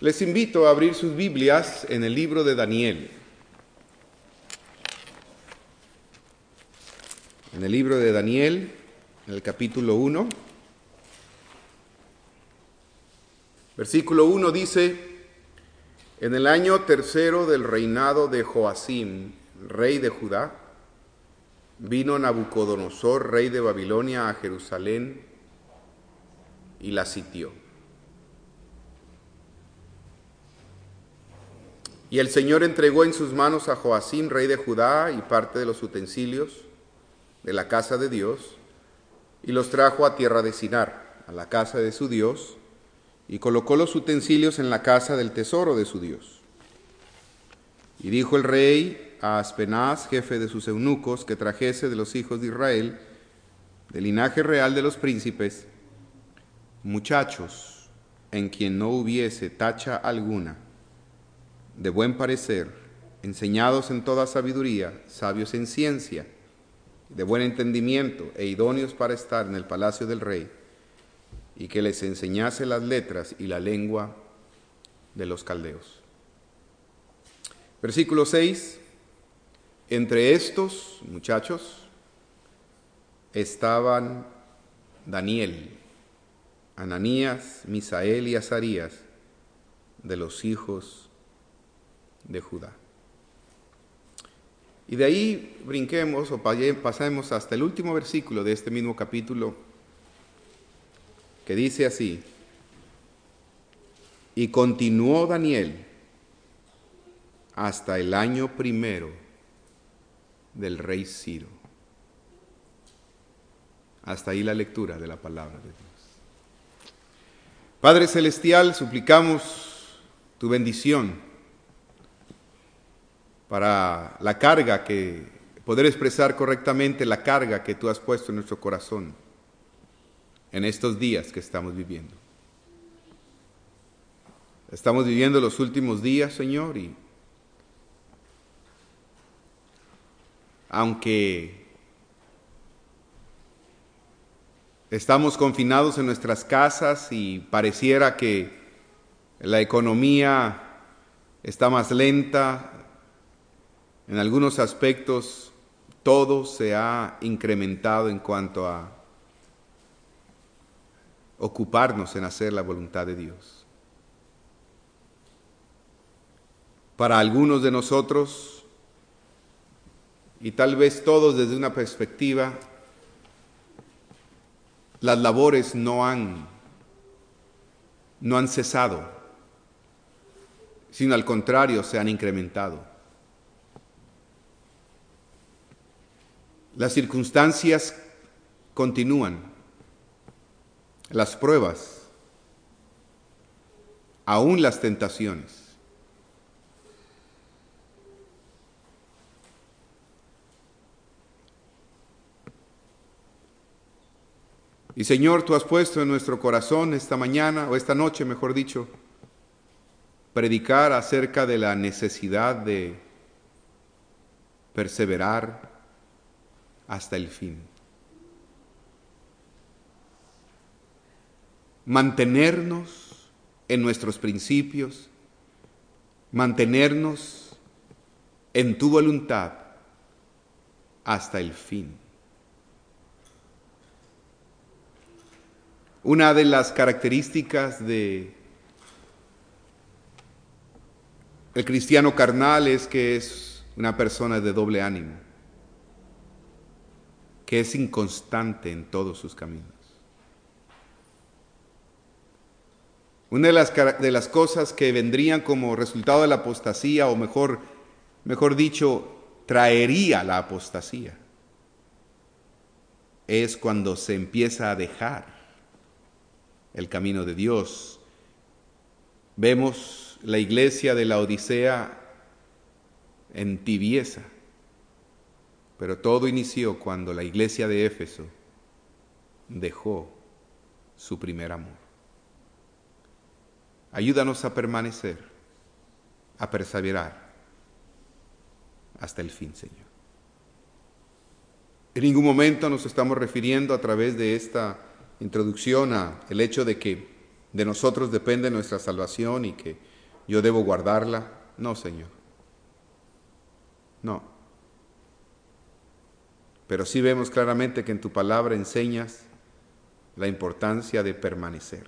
Les invito a abrir sus Biblias en el libro de Daniel. En el libro de Daniel, en el capítulo 1, versículo 1 dice: en el año tercero del reinado de Joacim, rey de Judá, vino Nabucodonosor, rey de Babilonia, a Jerusalén y la sitió. Y el Señor entregó en sus manos a Joacim, rey de Judá, y parte de los utensilios de la casa de Dios, y los trajo a tierra de Sinar, a la casa de su Dios, y colocó los utensilios en la casa del tesoro de su Dios. Y dijo el rey a Aspenaz, jefe de sus eunucos, que trajese de los hijos de Israel, del linaje real de los príncipes, muchachos en quien no hubiese tacha alguna, de buen parecer, enseñados en toda sabiduría, sabios en ciencia, de buen entendimiento e idóneos para estar en el palacio del rey, y que les enseñase las letras y la lengua de los caldeos. Versículo 6. Entre estos muchachos estaban Daniel, Ananías, Misael y Azarías, de los hijos de Judá. Y de ahí brinquemos o pasemos hasta el último versículo de este mismo capítulo, que dice así: y continuó Daniel hasta el año primero del rey Ciro. Hasta ahí la lectura de la palabra de Dios. Padre Celestial, suplicamos tu bendición para la carga poder expresar correctamente la carga que tú has puesto en nuestro corazón en estos días que estamos viviendo. Estamos viviendo los últimos días, Señor, y aunque estamos confinados en nuestras casas y pareciera que la economía está más lenta, en algunos aspectos todo se ha incrementado en cuanto a ocuparnos en hacer la voluntad de Dios. Para algunos de nosotros, y tal vez todos desde una perspectiva, las labores no han cesado, sino al contrario, se han incrementado. Las circunstancias continúan, las pruebas, aún las tentaciones. Y Señor, tú has puesto en nuestro corazón esta mañana, o esta noche mejor dicho, predicar acerca de la necesidad de perseverar hasta el fin. Mantenernos en nuestros principios, mantenernos en tu voluntad hasta el fin. Una de las características de el cristiano carnal es que es una persona de doble ánimo, que es inconstante en todos sus caminos. Una de las cosas que vendrían como resultado de la apostasía, o mejor dicho, traería la apostasía, es cuando se empieza a dejar el camino de Dios. Vemos la iglesia de la Odisea en tibieza, pero todo inició cuando la iglesia de Éfeso dejó su primer amor. Ayúdanos a permanecer, a perseverar hasta el fin, Señor. En ningún momento nos estamos refiriendo a través de esta introducción a el hecho de que de nosotros depende nuestra salvación y que yo debo guardarla. No, Señor. No. Pero sí vemos claramente que en tu palabra enseñas la importancia de permanecer,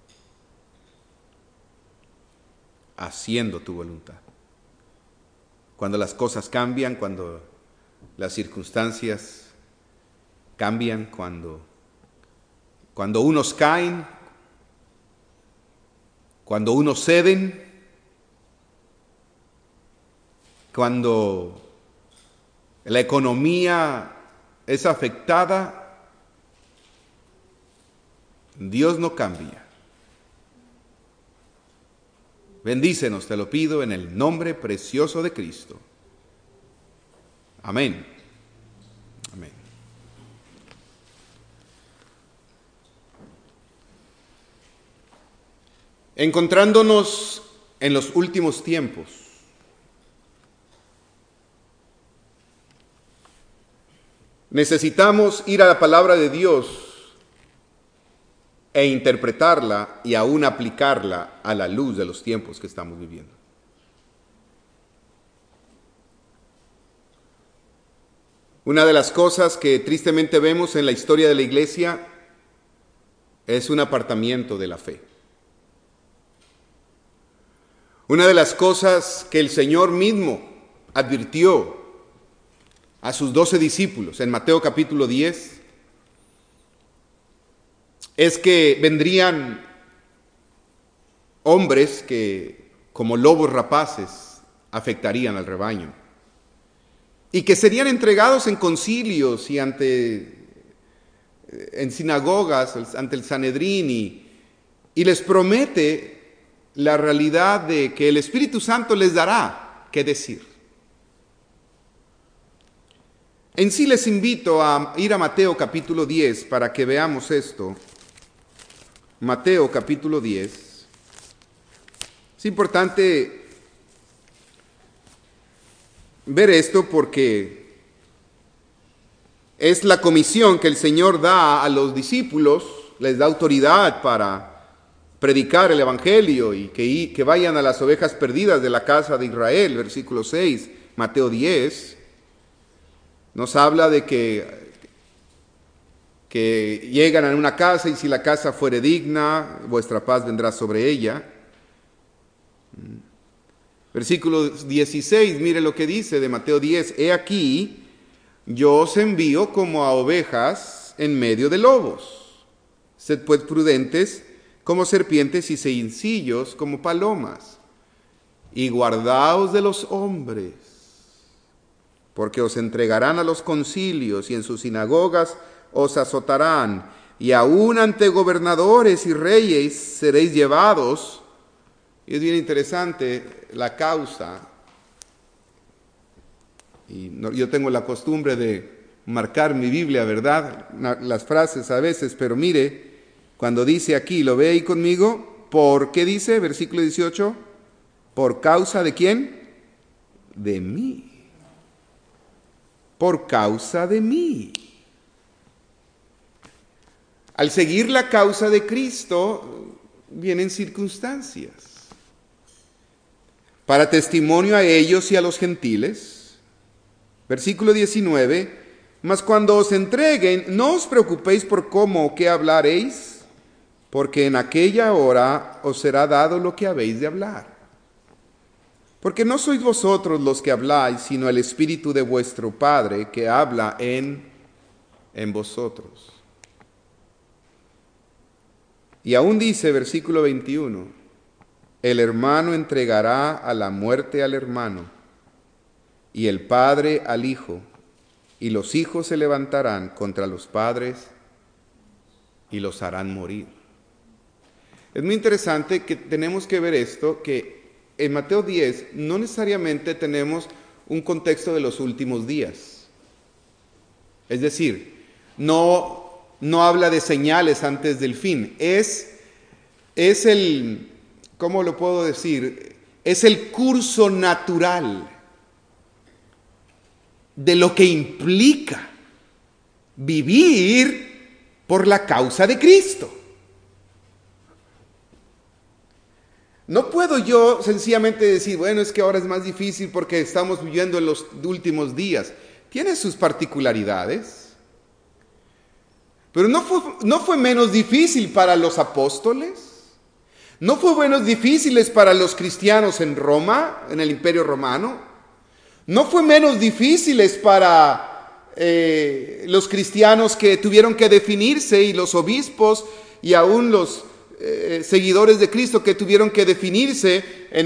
haciendo tu voluntad. Cuando las cosas cambian, cuando las circunstancias cambian, cuando unos caen, cuando unos ceden, cuando la economía es afectada, Dios no cambia. Bendícenos, te lo pido, en el nombre precioso de Cristo. Amén. Amén. Encontrándonos en los últimos tiempos, necesitamos ir a la palabra de Dios e interpretarla y aún aplicarla a la luz de los tiempos que estamos viviendo. Una de las cosas que tristemente vemos en la historia de la iglesia es un apartamiento de la fe. Una de las cosas que el Señor mismo advirtió a sus 12 discípulos en Mateo capítulo 10 es que vendrían hombres que, como lobos rapaces, afectarían al rebaño y que serían entregados en concilios y en sinagogas, ante el Sanedrín, y les promete la realidad de que el Espíritu Santo les dará qué decir. En sí les invito a ir a Mateo capítulo 10 para que veamos esto. Mateo capítulo 10. Es importante ver esto porque es la comisión que el Señor da a los discípulos, les da autoridad para predicar el Evangelio y que vayan a las ovejas perdidas de la casa de Israel, versículo 6, Mateo 10. Nos habla de que llegan a una casa y si la casa fuere digna, vuestra paz vendrá sobre ella. Versículo 16, mire lo que dice de Mateo 10. He aquí, yo os envío como a ovejas en medio de lobos. Sed pues prudentes como serpientes y sencillos como palomas. Y guardaos de los hombres, porque os entregarán a los concilios y en sus sinagogas os azotarán, y aún ante gobernadores y reyes seréis llevados. Y es bien interesante la causa. Yo tengo la costumbre de marcar mi Biblia, ¿verdad? Las frases a veces, pero mire, cuando dice aquí, ¿lo ve ahí conmigo? ¿Por qué dice? Versículo 18. ¿Por causa de quién? De mí. Por causa de mí. Al seguir la causa de Cristo, vienen circunstancias. Para testimonio a ellos y a los gentiles. Versículo 19. Mas cuando os entreguen, no os preocupéis por cómo o qué hablaréis, porque en aquella hora os será dado lo que habéis de hablar. Porque no sois vosotros los que habláis, sino el Espíritu de vuestro Padre que habla en vosotros. Y aún dice, versículo 21, el hermano entregará a la muerte al hermano, y el padre al hijo, y los hijos se levantarán contra los padres y los harán morir. Es muy interesante que tenemos que ver esto, que en Mateo 10 no necesariamente tenemos un contexto de los últimos días. Es decir, no habla de señales antes del fin. Es el, ¿cómo lo puedo decir? Es el curso natural de lo que implica vivir por la causa de Cristo. No puedo yo sencillamente decir, bueno, es que ahora es más difícil porque estamos viviendo en los últimos días. Tiene sus particularidades. Pero no fue menos difícil para los apóstoles. ¿No fue menos difíciles para los cristianos en Roma, en el Imperio Romano? ¿No fue menos difíciles para los cristianos que tuvieron que definirse y los obispos y aún los seguidores de Cristo que tuvieron que definirse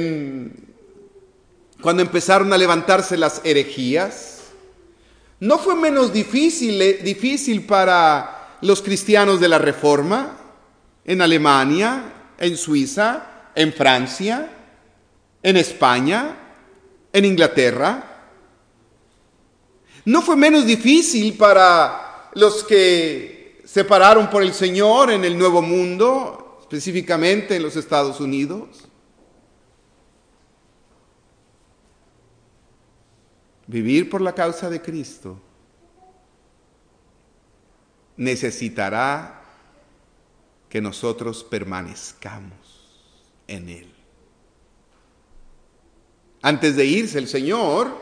cuando empezaron a levantarse las herejías? ¿No fue menos difícil para los cristianos de la Reforma en Alemania, en Suiza, en Francia, en España, en Inglaterra? ¿No fue menos difícil para los que se pararon por el Señor en el Nuevo Mundo, específicamente en los Estados Unidos? Vivir por la causa de Cristo necesitará que nosotros permanezcamos en Él. Antes de irse el Señor,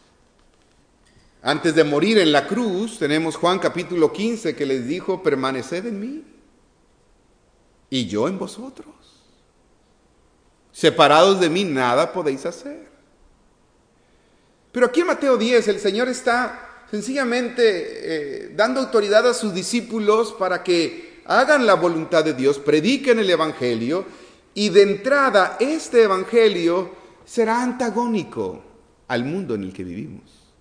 antes de morir en la cruz, tenemos Juan capítulo 15 que les dijo, permaneced en mí y yo en vosotros. Separados de mí nada podéis hacer. Pero aquí en Mateo 10 el Señor está sencillamente dando autoridad a sus discípulos para que hagan la voluntad de Dios, prediquen el Evangelio, y de entrada este Evangelio será antagónico al mundo en el que vivimos.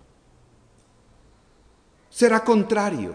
Será contrario.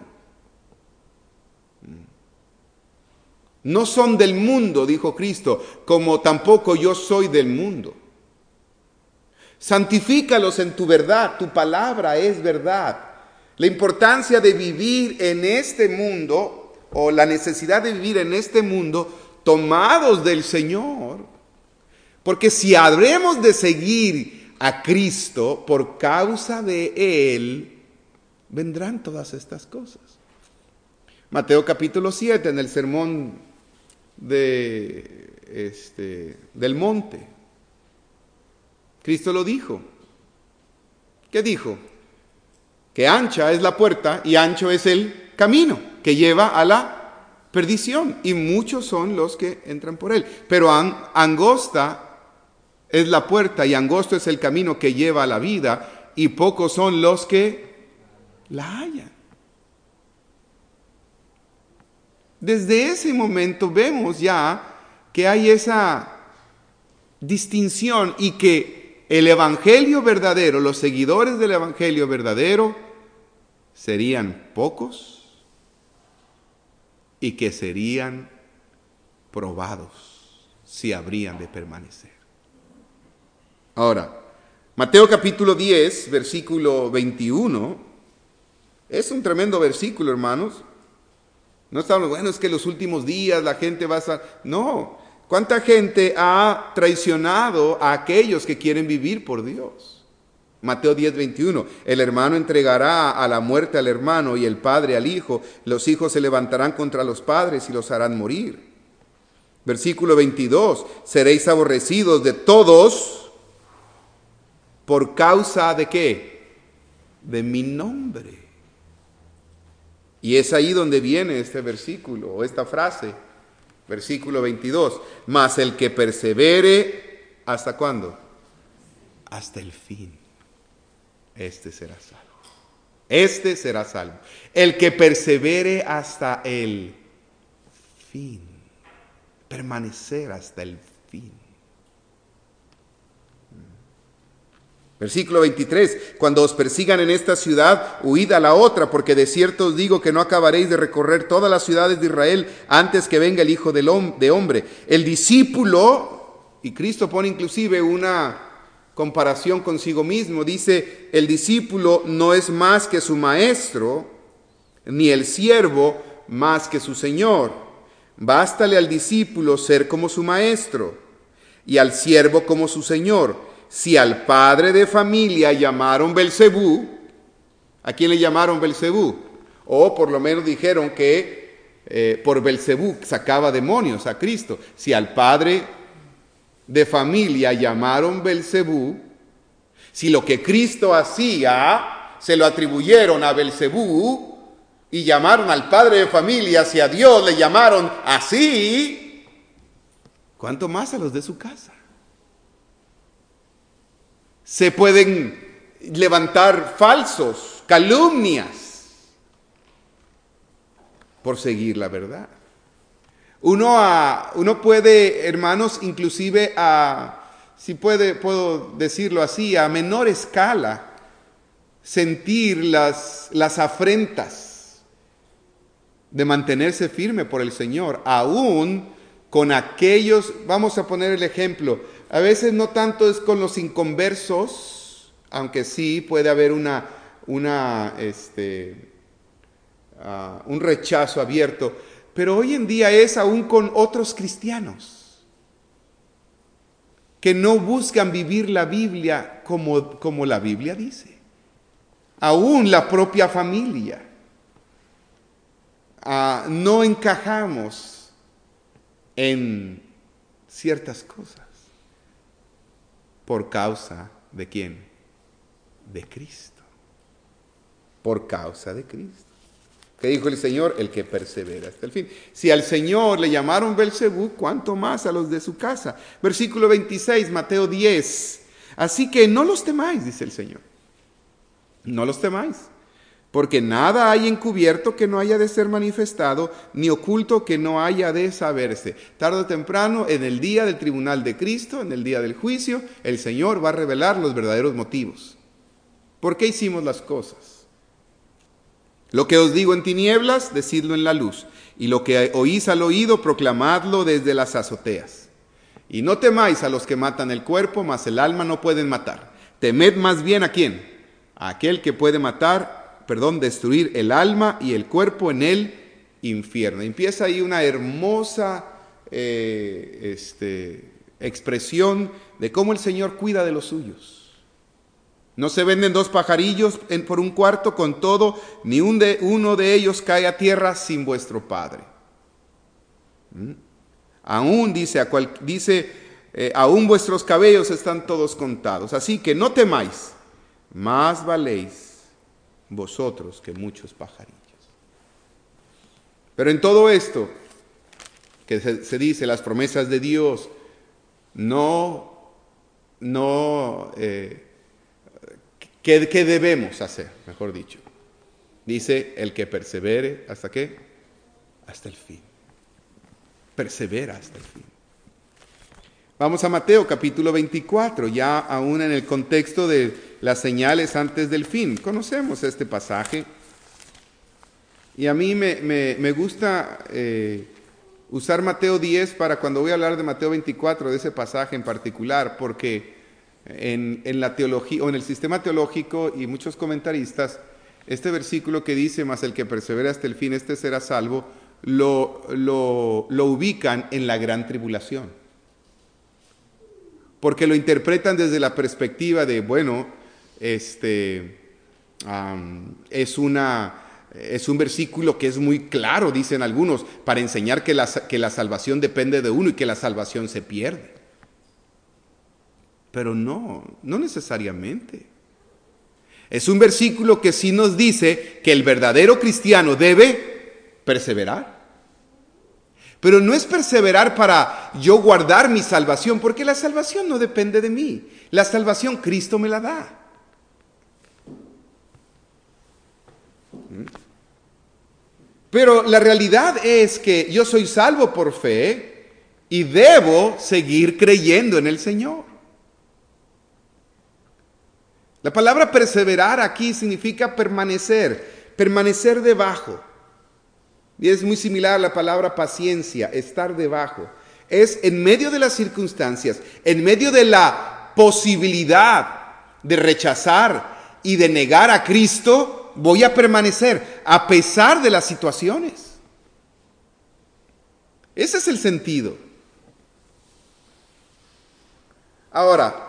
No son del mundo, dijo Cristo, como tampoco yo soy del mundo. Santifícalos en tu verdad, tu palabra es verdad. La importancia de vivir en este mundo, o la necesidad de vivir en este mundo, tomados del Señor. Porque si habremos de seguir a Cristo por causa de Él, vendrán todas estas cosas. Mateo capítulo 7, en el sermón del monte, Cristo lo dijo. ¿Qué dijo? Que ancha es la puerta y ancho es el camino que lleva a la perdición, y muchos son los que entran por él. Pero angosta es la puerta y angosto es el camino que lleva a la vida, y pocos son los que la hallan. Desde ese momento vemos ya que hay esa distinción, y que el Evangelio verdadero, los seguidores del Evangelio verdadero, serían pocos y que serían probados si habrían de permanecer. Ahora, Mateo capítulo 10, versículo 21, es un tremendo versículo, hermanos. No estamos, bueno, es que los últimos días la gente va a... No. ¿Cuánta gente ha traicionado a aquellos que quieren vivir por Dios? Mateo 10, 21. El hermano entregará a la muerte al hermano y el padre al hijo. Los hijos se levantarán contra los padres y los harán morir. Versículo 22. Seréis aborrecidos de todos por causa de ¿qué? De mi nombre. Y es ahí donde viene este versículo o esta frase. Versículo 22, mas el que persevere, ¿hasta cuándo? Hasta el fin. Este será salvo. Este será salvo. El que persevere hasta el fin. Permanecer hasta el fin. Versículo 23, cuando os persigan en esta ciudad, huid a la otra, porque de cierto os digo que no acabaréis de recorrer todas las ciudades de Israel antes que venga el Hijo de Hombre. El discípulo, y Cristo pone inclusive una comparación consigo mismo, dice, el discípulo no es más que su maestro, ni el siervo más que su señor. Bástale al discípulo ser como su maestro, y al siervo como su señor. Si al padre de familia llamaron Belcebú, ¿a quién le llamaron Belcebú? O por lo menos dijeron que por Belcebú sacaba demonios a Cristo. Si al padre de familia llamaron Belcebú, si lo que Cristo hacía se lo atribuyeron a Belcebú y llamaron al padre de familia, si a Dios le llamaron así, ¿cuánto más a los de su casa? Se pueden levantar falsos, calumnias, por seguir la verdad. Uno puede, hermanos, inclusive puedo decirlo así, a menor escala, sentir las afrentas de mantenerse firme por el Señor, aún con aquellos, vamos a poner el ejemplo, a veces no tanto es con los inconversos, aunque sí puede haber un rechazo abierto, pero hoy en día es aún con otros cristianos que no buscan vivir la Biblia como la Biblia dice. Aún la propia familia. No encajamos en ciertas cosas. ¿Por causa de quién? De Cristo. Por causa de Cristo. ¿Qué dijo el Señor? El que persevera hasta el fin. Si al Señor le llamaron Belcebú, ¿cuánto más a los de su casa? Versículo 26, Mateo 10. Así que no los temáis, dice el Señor. No los temáis, porque nada hay encubierto que no haya de ser manifestado, ni oculto que no haya de saberse. Tarde o temprano, en el día del tribunal de Cristo, en el día del juicio, el Señor va a revelar los verdaderos motivos. ¿Por qué hicimos las cosas? Lo que os digo en tinieblas, decidlo en la luz. Y lo que oís al oído, proclamadlo desde las azoteas. Y no temáis a los que matan el cuerpo, mas el alma no pueden matar. Temed más bien ¿a quién? A aquel que puede destruir el alma y el cuerpo en el infierno. Empieza ahí una hermosa expresión de cómo el Señor cuida de los suyos. No se venden dos pajarillos por un cuarto, con todo, ni uno de ellos cae a tierra sin vuestro Padre. Aún aún vuestros cabellos están todos contados. Así que no temáis, más valéis vosotros que muchos pajarillos. Pero en todo esto, que se dice, las promesas de Dios, ¿qué debemos hacer? Mejor dicho. Dice, el que persevere, ¿hasta qué? Hasta el fin. Persevera hasta el fin. Vamos a Mateo capítulo 24, ya aún en el contexto de las señales antes del fin. Conocemos este pasaje. Y a mí me gusta usar Mateo 10 para cuando voy a hablar de Mateo 24, de ese pasaje en particular, porque en la teología o en el sistema teológico y muchos comentaristas, este versículo que dice, mas el que persevera hasta el fin, este será salvo, lo ubican en la gran tribulación. Porque lo interpretan desde la perspectiva de, es un versículo que es muy claro, dicen algunos, para enseñar que la salvación depende de uno y que la salvación se pierde. Pero no necesariamente. Es un versículo que sí nos dice que el verdadero cristiano debe perseverar. Pero no es perseverar para yo guardar mi salvación, porque la salvación no depende de mí. La salvación Cristo me la da. Pero la realidad es que yo soy salvo por fe y debo seguir creyendo en el Señor. La palabra perseverar aquí significa permanecer debajo. Y es muy similar a la palabra paciencia, estar debajo. Es en medio de las circunstancias, en medio de la posibilidad de rechazar y de negar a Cristo, voy a permanecer a pesar de las situaciones. Ese es el sentido. Ahora,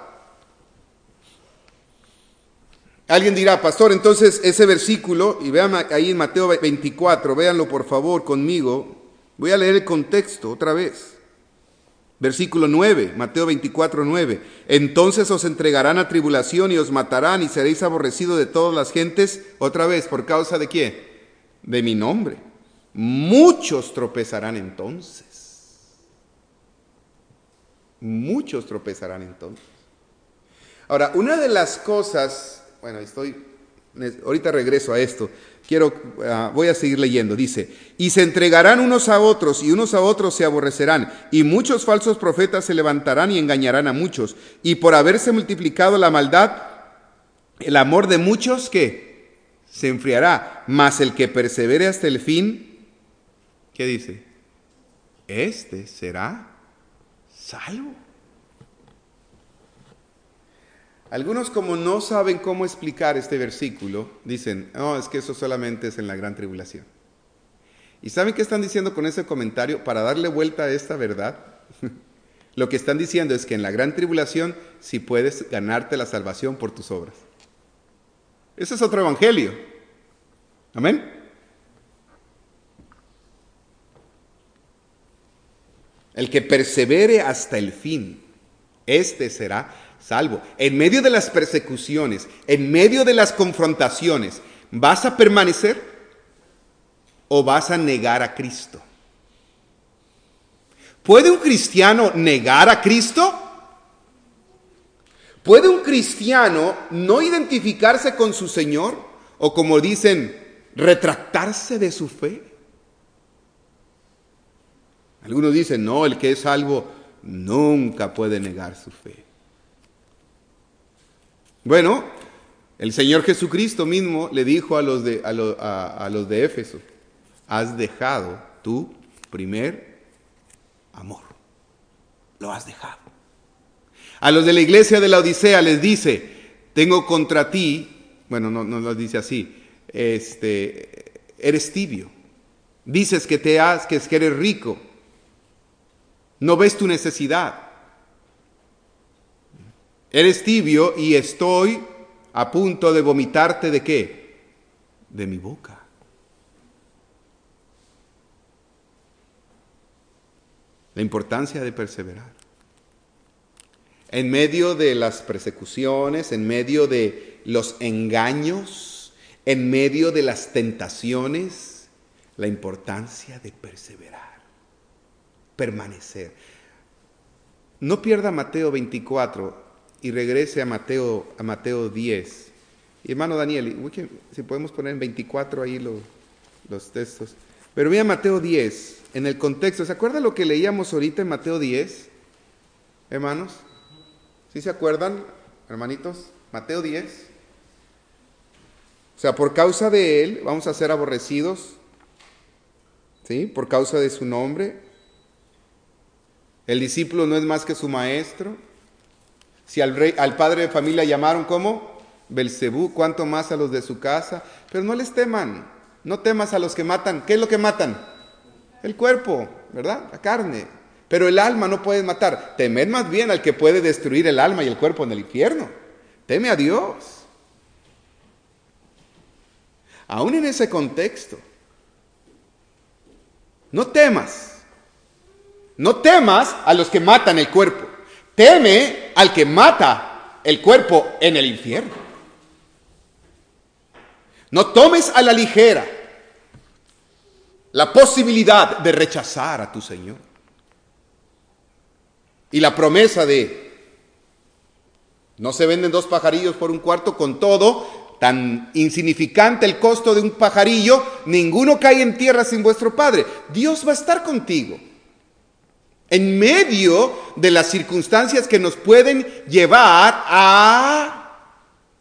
alguien dirá, pastor, entonces ese versículo, y vean ahí en Mateo 24, véanlo por favor conmigo, voy a leer el contexto otra vez. Versículo 9, Mateo 24, 9. Entonces os entregarán a tribulación y os matarán y seréis aborrecidos de todas las gentes, otra vez, ¿por causa de qué? De mi nombre. Muchos tropezarán entonces. Muchos tropezarán entonces. Ahora, una de las cosas, bueno, ahorita regreso a esto, voy a seguir leyendo, dice, y se entregarán unos a otros y unos a otros se aborrecerán, y muchos falsos profetas se levantarán y engañarán a muchos, y por haberse multiplicado la maldad, el amor de muchos, ¿qué? Se enfriará, mas el que persevere hasta el fin, ¿qué dice? Este será salvo. Algunos, como no saben cómo explicar este versículo, dicen, no, es que eso solamente es en la gran tribulación. ¿Y saben qué están diciendo con ese comentario? Para darle vuelta a esta verdad, lo que están diciendo es que en la gran tribulación sí puedes ganarte la salvación por tus obras. Ese es otro evangelio. ¿Amén? El que persevere hasta el fin, este será salvo. En medio de las persecuciones, en medio de las confrontaciones, ¿vas a permanecer o vas a negar a Cristo? ¿Puede un cristiano negar a Cristo? ¿Puede un cristiano no identificarse con su Señor? O como dicen, retractarse de su fe. Algunos dicen, no, el que es salvo nunca puede negar su fe. Bueno, el Señor Jesucristo mismo le dijo a los de Éfeso, has dejado tu primer amor. Lo has dejado. A los de la iglesia de la Odisea les dice, tengo contra ti, bueno, no lo dice así, eres tibio. Dices que eres rico. No ves tu necesidad. Eres tibio y estoy a punto de vomitarte ¿de qué? De mi boca. La importancia de perseverar. En medio de las persecuciones, en medio de los engaños, en medio de las tentaciones, la importancia de perseverar, permanecer. No pierda Mateo 24 y regrese a Mateo 10. Y hermano Daniel, si podemos poner en 24 ahí los textos. Pero mira Mateo 10, en el contexto. ¿Se acuerdan lo que leíamos ahorita en Mateo 10? Hermanos, ¿sí se acuerdan, hermanitos? Mateo 10. O sea, por causa de él vamos a ser aborrecidos, ¿sí? Por causa de su nombre. El discípulo no es más que su maestro. Si al padre de familia llamaron ¿cómo? Belcebú, cuánto más a los de su casa. Pero no les teman, no temas a los que matan. ¿Qué es lo que matan? El cuerpo, ¿verdad? La carne. Pero el alma no puedes matar. Temed más bien al que puede destruir el alma y el cuerpo en el infierno. Teme a Dios. Aún en ese contexto, no temas. No temas a los que matan el cuerpo. Teme al que mata el cuerpo en el infierno. No tomes a la ligera la posibilidad de rechazar a tu Señor. Y la promesa de no se venden 2 pajarillos por un cuarto, con todo, tan insignificante el costo de un pajarillo, ninguno cae en tierra sin vuestro Padre. Dios va a estar contigo. En medio de las circunstancias que nos pueden llevar a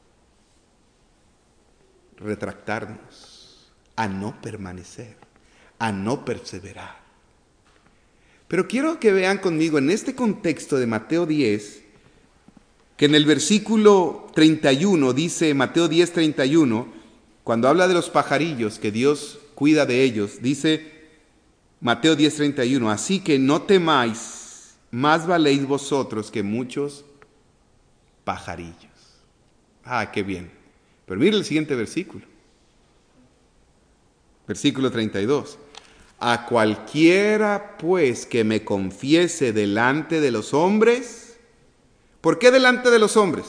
retractarnos, a no permanecer, a no perseverar. Pero quiero que vean conmigo en este contexto de Mateo 10, que en el versículo 31 dice, Mateo 10, 31, cuando habla de los pajarillos, que Dios cuida de ellos, dice Mateo 10, 31, así que no temáis, más valéis vosotros que muchos pajarillos. Ah, qué bien. Pero mire el siguiente versículo. Versículo 32. A cualquiera, pues, que me confiese delante de los hombres. ¿Por qué delante de los hombres?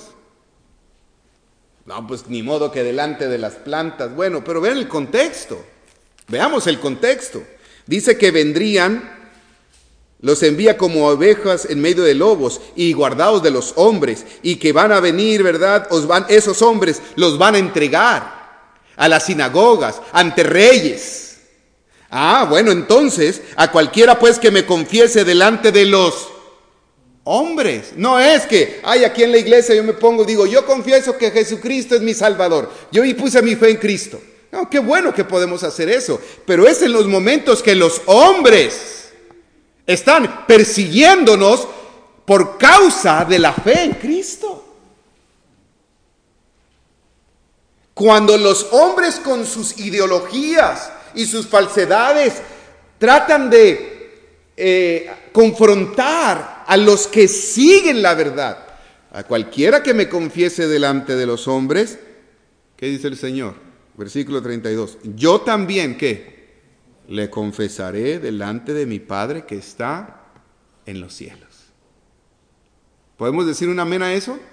No, pues ni modo que delante de las plantas. Bueno, pero vean el contexto. Veamos el contexto. Dice que vendrían, los envía como ovejas en medio de lobos y guardaos de los hombres, y que van a venir, ¿verdad? Esos hombres los van a entregar a las sinagogas, ante reyes. Bueno, entonces, a cualquiera pues que me confiese delante de los hombres. No es que, aquí en la iglesia yo me pongo, digo, yo confieso que Jesucristo es mi Salvador. Yo puse mi fe en Cristo. No, qué bueno que podemos hacer eso. Pero es en los momentos que los hombres están persiguiéndonos por causa de la fe en Cristo. Cuando los hombres con sus ideologías y sus falsedades tratan de confrontar a los que siguen la verdad. A cualquiera que me confiese delante de los hombres, ¿qué dice el Señor? Versículo 32. Yo también, ¿qué? Le confesaré delante de mi Padre que está en los cielos. ¿Podemos decir un amén a eso?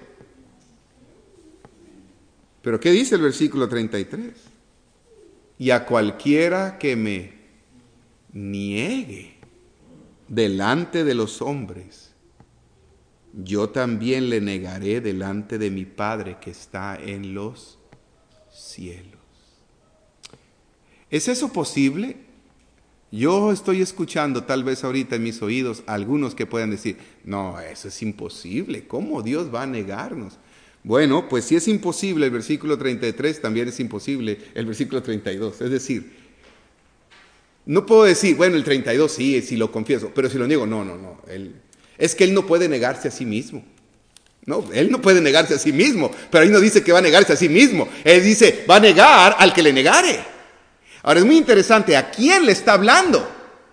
Pero ¿qué dice el versículo 33? Y a cualquiera que me niegue delante de los hombres, yo también le negaré delante de mi Padre que está en los cielos. ¿Es eso posible? Yo estoy escuchando tal vez ahorita en mis oídos algunos que puedan decir, no, eso es imposible, ¿cómo Dios va a negarnos? Bueno, pues si es imposible el versículo 33, también es imposible el versículo 32. Es decir, no puedo decir, bueno, el 32 sí, si lo confieso, pero si lo niego, no. Es que Él no puede negarse a sí mismo. No, Él no puede negarse a sí mismo, pero ahí no dice que va a negarse a sí mismo. Él dice, va a negar al que le negare. Ahora es muy interesante, ¿a quién le está hablando?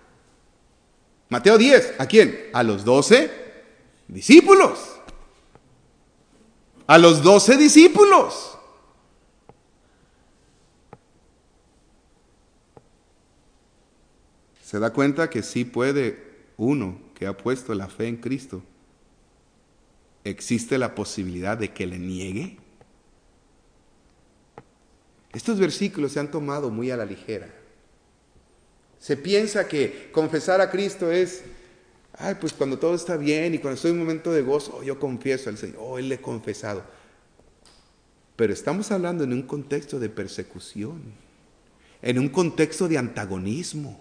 Mateo 10, ¿a quién? A los 12 discípulos. A los 12 discípulos. ¿Se da cuenta que sí puede uno que ha puesto la fe en Cristo? ¿Existe la posibilidad de que le niegue? Estos versículos se han tomado muy a la ligera. Se piensa que confesar a Cristo es, pues cuando todo está bien y cuando estoy en un momento de gozo, yo confieso al Señor, Él le he confesado. Pero estamos hablando en un contexto de persecución, en un contexto de antagonismo.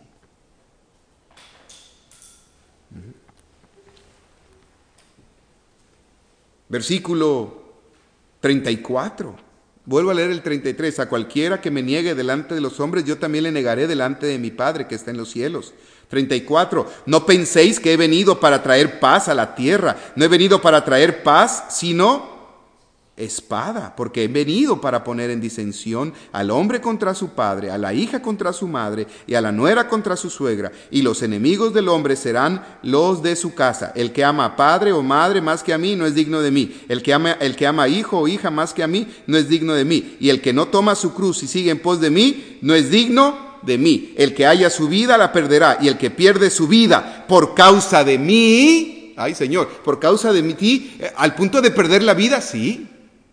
Versículo 34. Vuelvo a leer el 33. A cualquiera que me niegue delante de los hombres, yo también le negaré delante de mi Padre que está en los cielos. 34. No penséis que he venido para traer paz a la tierra. No he venido para traer paz, sino espada, porque he venido para poner en disensión al hombre contra su padre, a la hija contra su madre y a la nuera contra su suegra, y los enemigos del hombre serán los de su casa. El que ama a padre o madre más que a mí no es digno de mí. El que ama a hijo o hija más que a mí no es digno de mí. Y el que no toma su cruz y sigue en pos de mí no es digno de mí. El que haya su vida la perderá, y el que pierde su vida por causa de mí, ay Señor, por causa de ti, al punto de perder la vida, sí,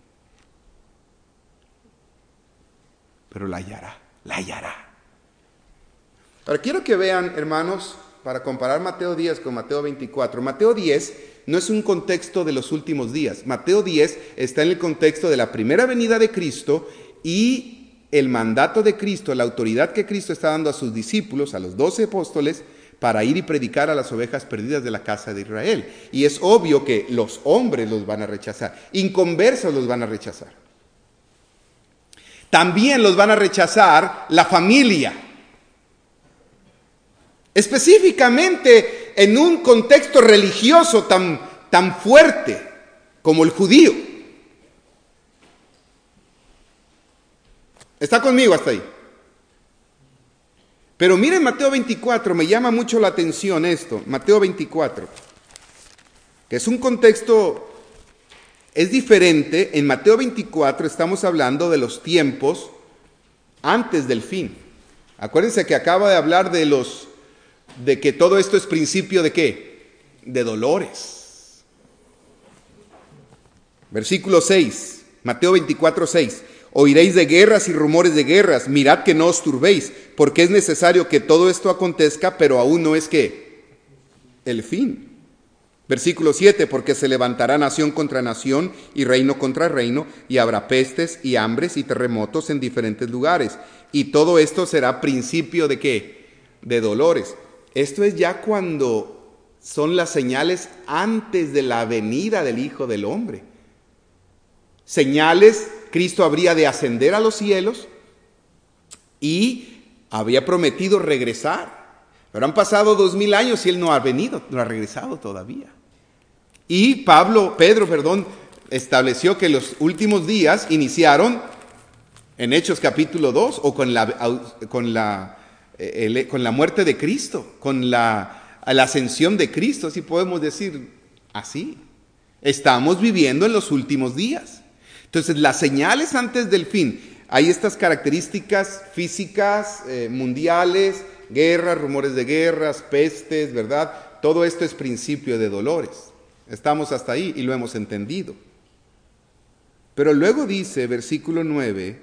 pero la hallará. Ahora quiero que vean, hermanos, para comparar Mateo 10 con Mateo 24. Mateo 10 no es un contexto de los últimos días. Mateo 10 está en el contexto de la primera venida de Cristo y el mandato de Cristo, la autoridad que Cristo está dando a sus discípulos, a los 12 apóstoles, para ir y predicar a las ovejas perdidas de la casa de Israel. Y es obvio que los hombres los van a rechazar, inconversos los van a rechazar. También los van a rechazar la familia. Específicamente en un contexto religioso tan fuerte como el judío. ¿Está conmigo hasta ahí? Pero miren Mateo 24, me llama mucho la atención esto. Mateo 24, que es un contexto. Es diferente. En Mateo 24 estamos hablando de los tiempos antes del fin. Acuérdense que acaba de hablar de que todo esto es principio de ¿qué? De dolores. Versículo 6, Mateo 24, 6. Oiréis de guerras y rumores de guerras, mirad que no os turbéis, porque es necesario que todo esto acontezca, pero aún no es ¿qué? El fin. Versículo 7, porque se levantará nación contra nación y reino contra reino, y habrá pestes y hambres y terremotos en diferentes lugares. Y todo esto será principio de ¿qué? De dolores. Esto es ya cuando son las señales antes de la venida del Hijo del Hombre. Señales, Cristo habría de ascender a los cielos y había prometido regresar. Pero han pasado 2000 años y Él no ha venido, no ha regresado todavía. Y Pedro, estableció que los últimos días iniciaron en Hechos capítulo 2 o con la muerte de Cristo, con la ascensión de Cristo, si podemos decir así. Estamos viviendo en los últimos días. Entonces, las señales antes del fin, hay estas características físicas, mundiales, guerras, rumores de guerras, pestes, ¿verdad? Todo esto es principio de dolores. Estamos hasta ahí y lo hemos entendido. Pero luego dice, versículo 9,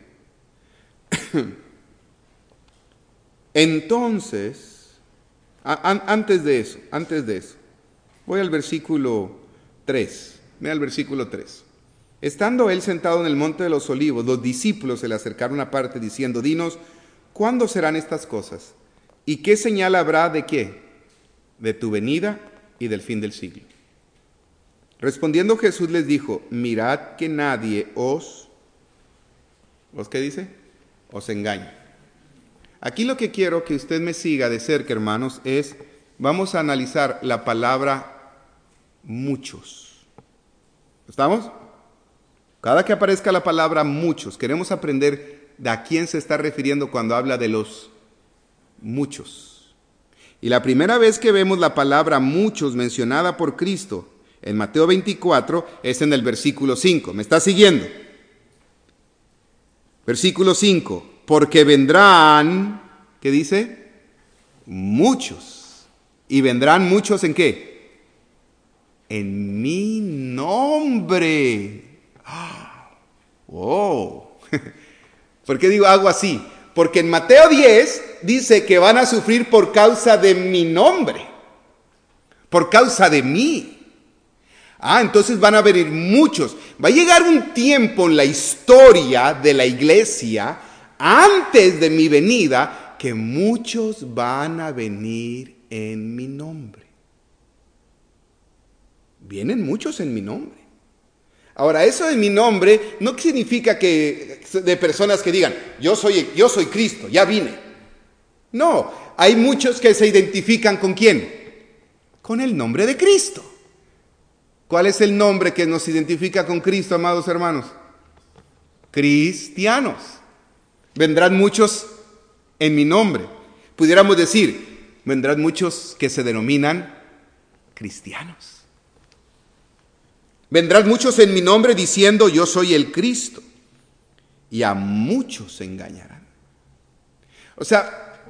entonces, antes de eso, voy al versículo 3, ve al versículo 3. Estando él sentado en el monte de los olivos, los discípulos se le acercaron aparte diciendo, dinos, ¿cuándo serán estas cosas? ¿Y qué señal habrá de qué? De tu venida y del fin del siglo. Respondiendo Jesús les dijo, mirad que nadie ¿os qué dice? Os engañe. Aquí lo que quiero que usted me siga de cerca, hermanos, vamos a analizar la palabra muchos. ¿Estamos? Cada que aparezca la palabra muchos, queremos aprender de a quién se está refiriendo cuando habla de los muchos. Y la primera vez que vemos la palabra muchos mencionada por Cristo en Mateo 24 es en el versículo 5. ¿Me está siguiendo? Versículo 5. Porque vendrán, ¿qué dice? Muchos. ¿Y vendrán muchos en qué? En mi nombre. ¡Oh! ¿Por qué digo algo así? Porque en Mateo 10 dice que van a sufrir por causa de mi nombre, por causa de mí. Entonces van a venir muchos. Va a llegar un tiempo en la historia de la iglesia, antes de mi venida, que muchos van a venir en mi nombre. Vienen muchos en mi nombre. Ahora, eso de mi nombre no significa que de personas que digan, yo soy Cristo, ya vine. No, hay muchos que se identifican ¿con quién? Con el nombre de Cristo. ¿Cuál es el nombre que nos identifica con Cristo, amados hermanos? Cristianos. Vendrán muchos en mi nombre. Pudiéramos decir, vendrán muchos que se denominan cristianos. Vendrán muchos en mi nombre diciendo, yo soy el Cristo. Y a muchos se engañarán. O sea,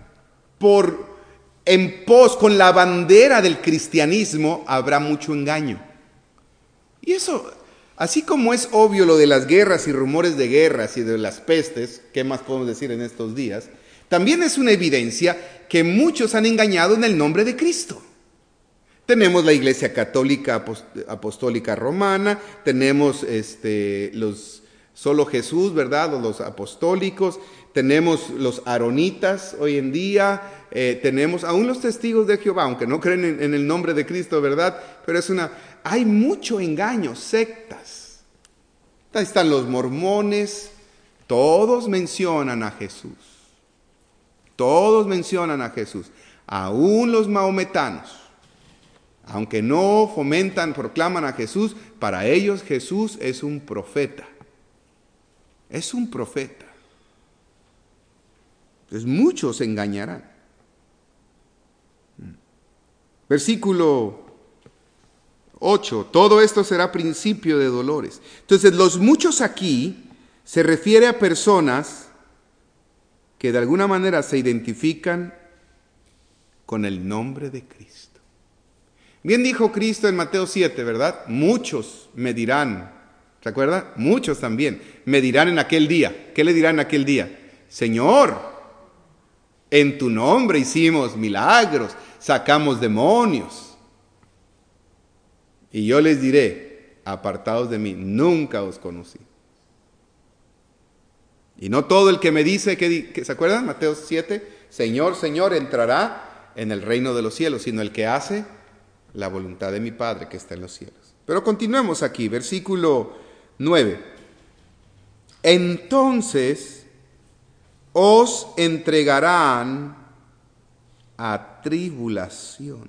en pos con la bandera del cristianismo habrá mucho engaño. Y eso, así como es obvio lo de las guerras y rumores de guerras y de las pestes, ¿qué más podemos decir en estos días? También es una evidencia que muchos han engañado en el nombre de Cristo. Tenemos la Iglesia Católica Apostólica Romana, tenemos solo Jesús, ¿verdad? O los apostólicos, tenemos los aronitas hoy en día, tenemos aún los testigos de Jehová, aunque no creen en el nombre de Cristo, ¿verdad? Pero hay mucho engaño, sectas. Ahí están los mormones, todos mencionan a Jesús. Todos mencionan a Jesús, aún los mahometanos. Aunque no proclaman a Jesús, para ellos Jesús es un profeta. Es un profeta. Entonces muchos se engañarán. Versículo 8. Todo esto será principio de dolores. Entonces los muchos aquí se refiere a personas que de alguna manera se identifican con el nombre de Cristo. Bien dijo Cristo en Mateo 7, ¿verdad? Muchos me dirán, ¿se acuerda? Muchos también me dirán en aquel día. ¿Qué le dirán en aquel día? Señor, en tu nombre hicimos milagros, sacamos demonios. Y yo les diré, apartados de mí, nunca os conocí. Y no todo el que me dice, que ¿se acuerdan? Mateo 7, Señor, Señor, entrará en el reino de los cielos, sino el que hace la voluntad de mi Padre que está en los cielos. Pero continuemos aquí, versículo 9. Entonces os entregarán a tribulación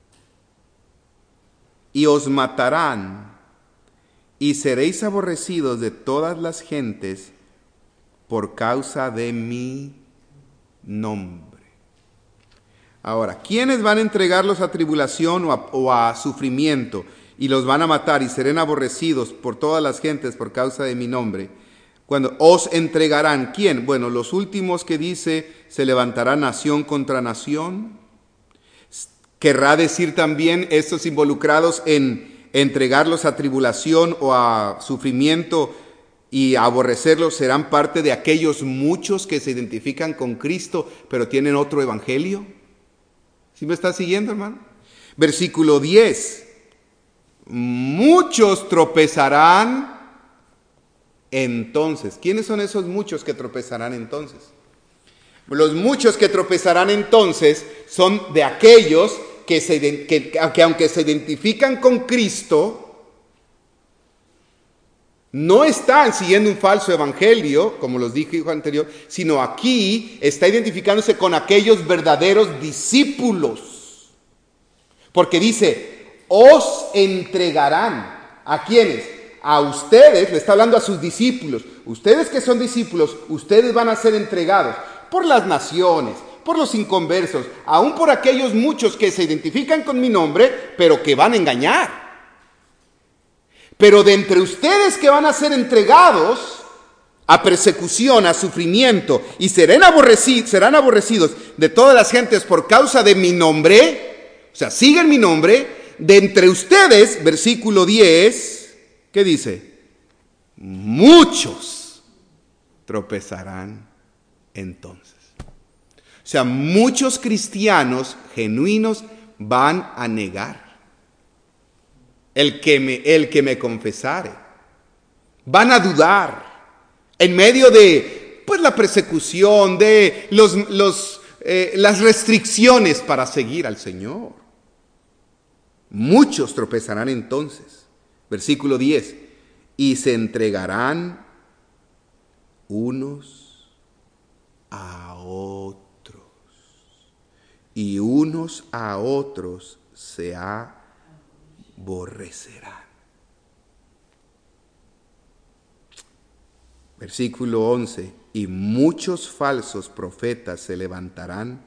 y os matarán y seréis aborrecidos de todas las gentes por causa de mi nombre. Ahora, ¿quiénes van a entregarlos a tribulación o a sufrimiento y los van a matar y serán aborrecidos por todas las gentes por causa de mi nombre? Cuando os entregarán, ¿quién? Bueno, los últimos que dice, se levantará nación contra nación. Querrá decir también estos involucrados en entregarlos a tribulación o a sufrimiento y aborrecerlos serán parte de aquellos muchos que se identifican con Cristo, pero tienen otro evangelio. ¿Sí me está siguiendo, hermano? Versículo 10. Muchos tropezarán entonces. ¿Quiénes son esos muchos que tropezarán entonces? Los muchos que tropezarán entonces son de aquellos que aunque se identifican con Cristo, no están siguiendo un falso evangelio, como los dije anterior, sino aquí está identificándose con aquellos verdaderos discípulos. Porque dice, os entregarán. ¿A quiénes? A ustedes, le está hablando a sus discípulos. Ustedes que son discípulos, ustedes van a ser entregados por las naciones, por los inconversos, aún por aquellos muchos que se identifican con mi nombre, pero que van a engañar. Pero de entre ustedes que van a ser entregados a persecución, a sufrimiento, y serán aborrecidos de todas las gentes por causa de mi nombre, o sea, siguen mi nombre, de entre ustedes, versículo 10, ¿qué dice? Muchos tropezarán entonces. O sea, muchos cristianos genuinos van a negar. El que me confesare. Van a dudar en medio de la persecución, de las restricciones para seguir al Señor. Muchos tropezarán entonces. Versículo 10. Y se entregarán unos a otros. Y unos a otros se aborrecerán. Versículo 11. Y muchos falsos profetas se levantarán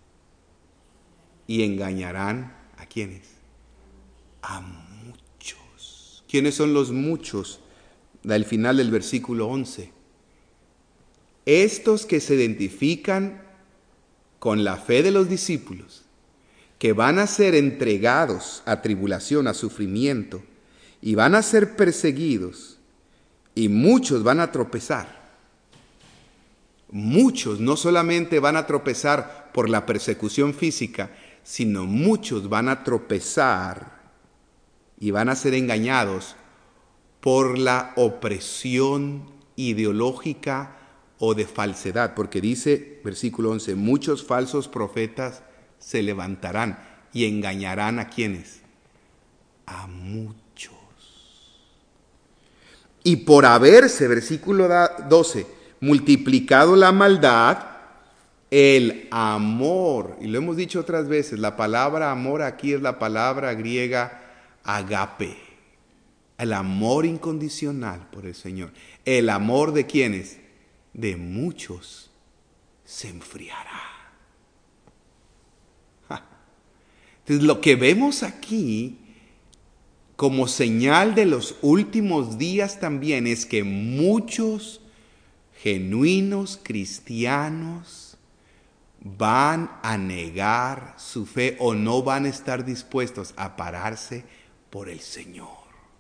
y engañarán ¿a quiénes? A muchos. ¿Quiénes son los muchos? Al final del versículo 11. Estos que se identifican con la fe de los discípulos, que van a ser entregados a tribulación, a sufrimiento, y van a ser perseguidos, y muchos van a tropezar. Muchos no solamente van a tropezar por la persecución física, sino muchos van a tropezar y van a ser engañados por la opresión ideológica o de falsedad, porque dice, versículo 11, muchos falsos profetas se levantarán y engañarán ¿a quiénes? A muchos. Y por haberse, versículo 12, multiplicado la maldad, el amor, y lo hemos dicho otras veces, la palabra amor aquí es la palabra griega agape, el amor incondicional por el Señor. El amor de ¿quiénes? De muchos se enfriará. Entonces lo que vemos aquí como señal de los últimos días también es que muchos genuinos cristianos van a negar su fe o no van a estar dispuestos a pararse por el Señor.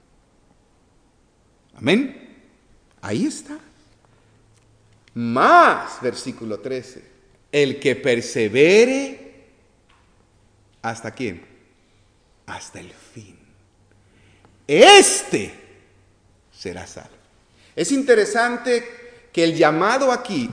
Amén. Ahí está. Más, versículo 13. El que persevere, ¿hasta quién? Hasta el fin. Este será salvo. Es interesante que el llamado aquí,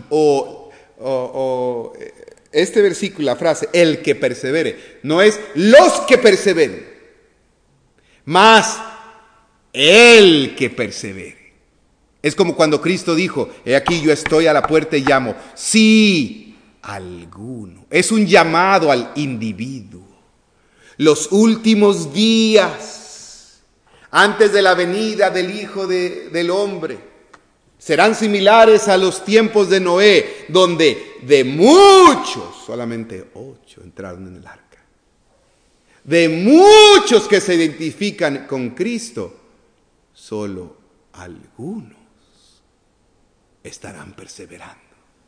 este versículo, la frase, el que persevere, no es los que perseveren, más el que persevere. Es como cuando Cristo dijo, he aquí yo estoy a la puerta y llamo. Sí, alguno. Es un llamado al individuo. Los últimos días, antes de la venida del Hijo del Hombre, serán similares a los tiempos de Noé, donde de muchos, solamente 8 entraron en el arca. De muchos que se identifican con Cristo, solo algunos estarán perseverando.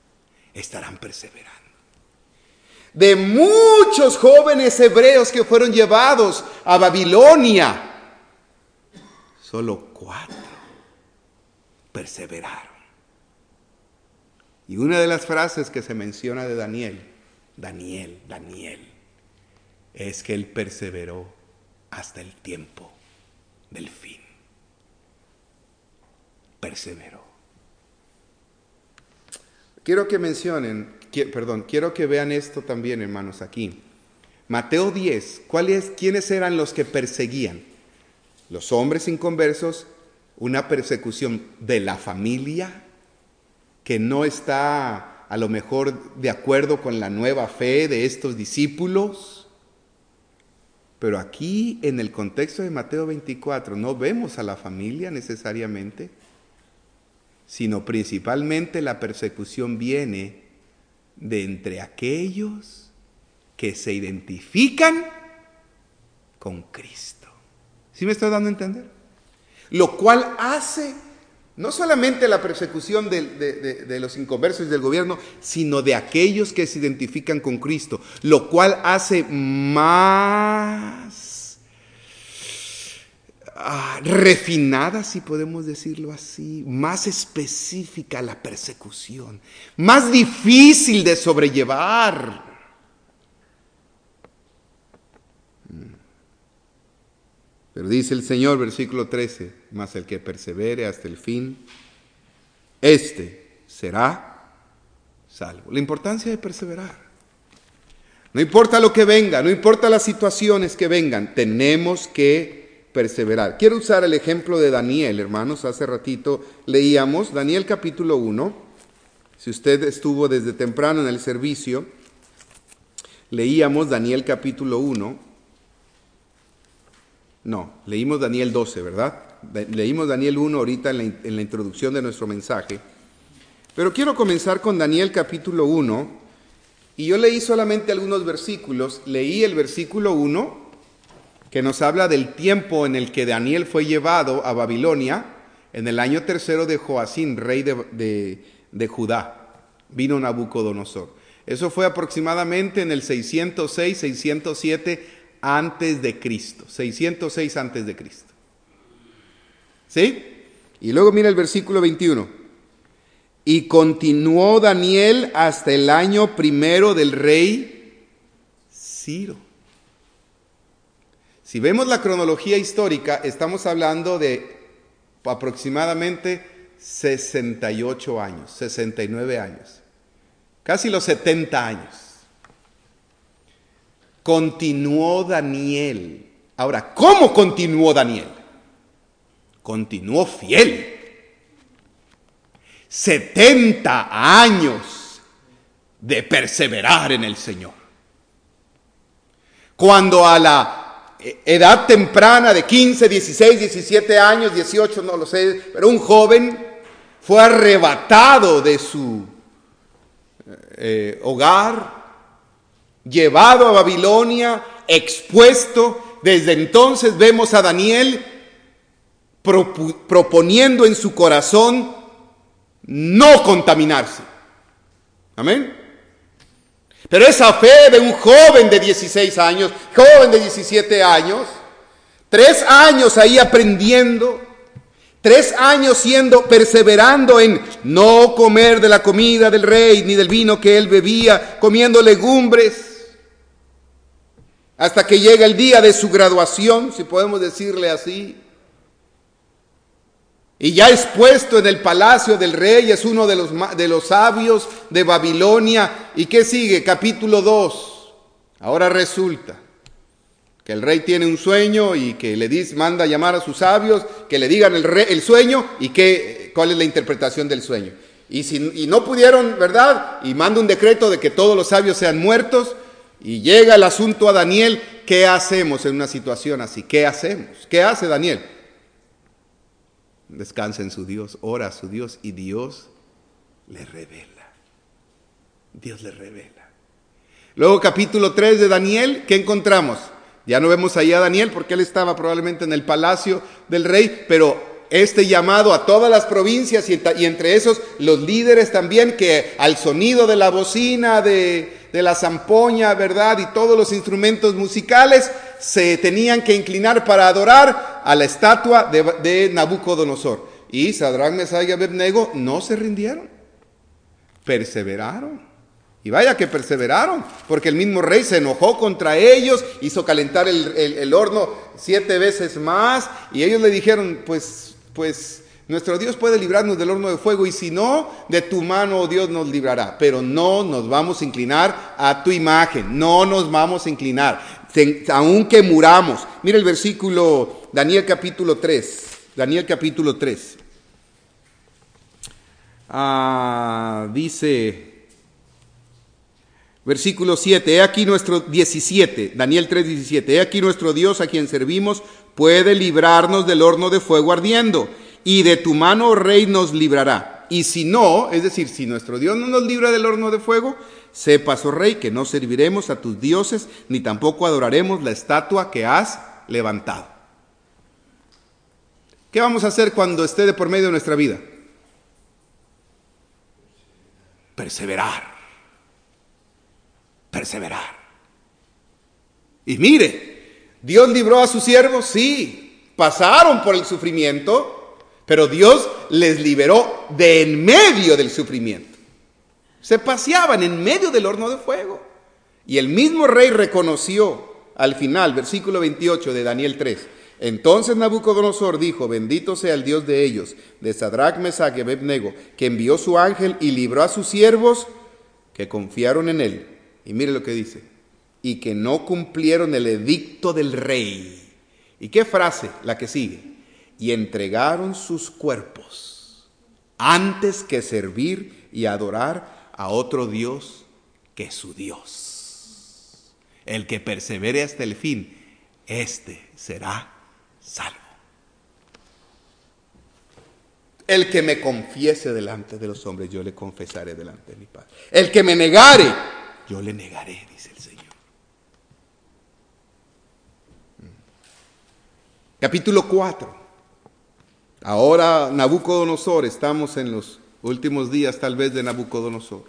De muchos jóvenes hebreos que fueron llevados a Babilonia, solo 4 perseveraron. Y una de las frases que se menciona de Daniel, es que él perseveró hasta el tiempo del fin. Perseveró. Quiero que vean esto también, hermanos, aquí. Mateo 10, ¿quiénes eran los que perseguían? Los hombres inconversos, una persecución de la familia que no está a lo mejor de acuerdo con la nueva fe de estos discípulos. Pero aquí en el contexto de Mateo 24 no vemos a la familia necesariamente, sino principalmente la persecución viene de entre aquellos que se identifican con Cristo. ¿Sí me estoy dando a entender? Lo cual hace no solamente la persecución de los inconversos y del gobierno, sino de aquellos que se identifican con Cristo, lo cual hace más refinada, si podemos decirlo así, más específica la persecución, más difícil de sobrellevar. Pero dice el Señor, versículo 13, mas el que persevere hasta el fin, este será salvo. La importancia de perseverar. No importa lo que venga, no importa las situaciones que vengan, tenemos que perseverar. Quiero usar el ejemplo de Daniel, hermanos. Hace ratito leíamos Daniel capítulo 1. Si usted estuvo desde temprano en el servicio, leíamos Daniel capítulo 1. No, leímos Daniel 12, ¿verdad? Leímos Daniel 1 ahorita en la introducción de nuestro mensaje. Pero quiero comenzar con Daniel capítulo 1. Y yo leí solamente algunos versículos. Leí el versículo 1, que nos habla del tiempo en el que Daniel fue llevado a Babilonia, en el año 3 de Joacín, rey de Judá. Vino Nabucodonosor. Eso fue aproximadamente en el 606, 607 antes de Cristo. 606 antes de Cristo. ¿Sí? Y luego mira el versículo 21. Y continuó Daniel hasta el año 1 del rey Ciro. Si vemos la cronología histórica, estamos hablando de aproximadamente 68 años, 69 años, casi los 70 años. Continuó Daniel. Ahora, ¿cómo continuó Daniel? Continuó fiel. 70 años de perseverar en el Señor. Cuando a la edad temprana de 15, 16, 17 años, 18, no lo sé, pero un joven fue arrebatado de su hogar, llevado a Babilonia, expuesto. Desde entonces vemos a Daniel proponiendo en su corazón no contaminarse. Amén. Pero esa fe de un joven de 16 años, joven de 17 años, 3 años ahí aprendiendo, 3 años perseverando en no comer de la comida del rey, ni del vino que él bebía, comiendo legumbres, hasta que llega el día de su graduación, si podemos decirle así. Y ya es puesto en el palacio del rey, es uno de los sabios de Babilonia. ¿Y qué sigue? Capítulo 2. Ahora resulta que el rey tiene un sueño y que manda a llamar a sus sabios, que le digan el sueño y cuál es la interpretación del sueño. Y no pudieron, ¿verdad? Y manda un decreto de que todos los sabios sean muertos. Y llega el asunto a Daniel. ¿Qué hacemos en una situación así? ¿Qué hacemos? ¿Qué hace Daniel? Descansa en su Dios, ora a su Dios y Dios le revela. Dios le revela. Luego capítulo 3 de Daniel, ¿qué encontramos? Ya no vemos ahí a Daniel porque él estaba probablemente en el palacio del rey, pero este llamado a todas las provincias y entre esos los líderes también, que al sonido de la bocina, de la zampoña, ¿verdad? Y todos los instrumentos musicales se tenían que inclinar para adorar a la estatua de Nabucodonosor. Y Sadrach, Mesach y Abednego no se rindieron, perseveraron. Y vaya que perseveraron, porque el mismo rey se enojó contra ellos, hizo calentar el horno 7 veces más, y ellos le dijeron, pues nuestro Dios puede librarnos del horno de fuego, y si no, de tu mano, oh Dios, nos librará. Pero no nos vamos a inclinar a tu imagen, no nos vamos a inclinar, aunque muramos. Mira el versículo, Daniel capítulo 3. Daniel capítulo 3. Dice, versículo 7, he aquí nuestro 17, Daniel 3, 17, he aquí nuestro Dios a quien servimos puede librarnos del horno de fuego ardiendo, y de tu mano, oh rey, nos librará. Y si no, es decir, si nuestro Dios no nos libra del horno de fuego, sepas, oh rey, que no serviremos a tus dioses, ni tampoco adoraremos la estatua que has levantado. ¿Qué vamos a hacer cuando esté de por medio de nuestra vida? Perseverar. Y mire, Dios libró a sus siervos, sí, pasaron por el sufrimiento, pero Dios les liberó de en medio del sufrimiento. Se paseaban en medio del horno de fuego. Y el mismo rey reconoció al final, versículo 28 de Daniel 3. Entonces Nabucodonosor dijo, bendito sea el Dios de ellos, de Sadrach, Mesach y Abednego, que envió su ángel y libró a sus siervos que confiaron en él. Y mire lo que dice, y que no cumplieron el edicto del rey. ¿Y qué frase? La que sigue. Y entregaron sus cuerpos antes que servir y adorar a otro Dios que su Dios. El que persevere hasta el fin, este será salvo. El que me confiese delante de los hombres, yo le confesaré delante de mi Padre. El que me negare, yo le negaré, dice el Señor. Capítulo 4. Ahora Nabucodonosor, estamos en los últimos días tal vez de Nabucodonosor.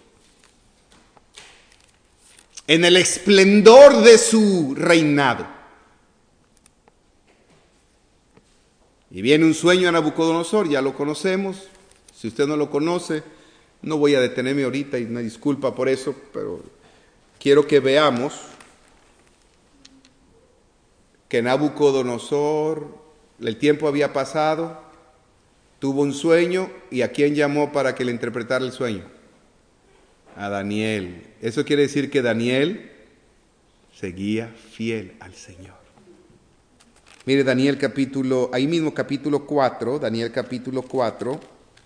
En el esplendor de su reinado. Y viene un sueño a Nabucodonosor, ya lo conocemos. Si usted no lo conoce, no voy a detenerme ahorita y una disculpa por eso, pero quiero que veamos que Nabucodonosor, el tiempo había pasado, tuvo un sueño, y ¿a quién llamó para que le interpretara el sueño? A Daniel. Eso quiere decir que Daniel seguía fiel al Señor. Mire Daniel capítulo, ahí mismo capítulo 4, Daniel capítulo 4,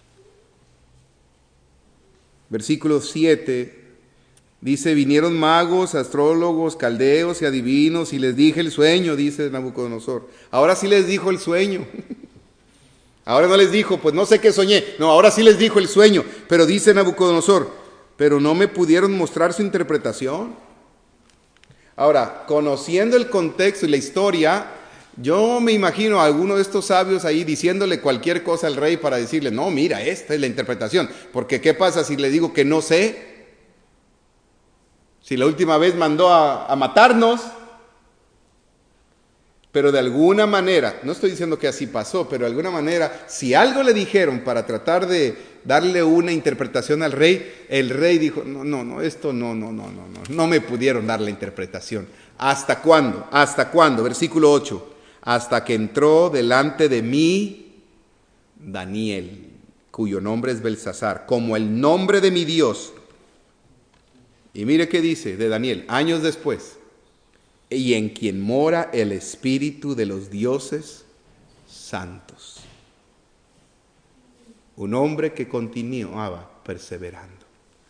versículo 7, dice, vinieron magos, astrólogos, caldeos y adivinos, y les dije el sueño, dice Nabucodonosor. Ahora sí les dijo el sueño. Ahora no les dijo, pues no sé qué soñé. No, ahora sí les dijo el sueño. Pero dice Nabucodonosor, pero no me pudieron mostrar su interpretación. Ahora, conociendo el contexto y la historia, Yo me imagino a alguno de estos sabios ahí diciéndole cualquier cosa al rey para decirle, no, mira, esta es la interpretación. Porque ¿qué pasa si le digo que no sé? Si la última vez mandó a matarnos. Pero de alguna manera, no estoy diciendo que así pasó, pero de alguna manera, si algo le dijeron para tratar de darle una interpretación al rey, el rey dijo, esto no me pudieron dar la interpretación. ¿Hasta cuándo? ¿Hasta cuándo? Versículo 8. Hasta que entró delante de mí Daniel, cuyo nombre es Belsasar, como el nombre de mi Dios. Y mire qué dice de Daniel, años después. Y en quien mora el espíritu de los dioses santos. Un hombre que continuaba perseverando.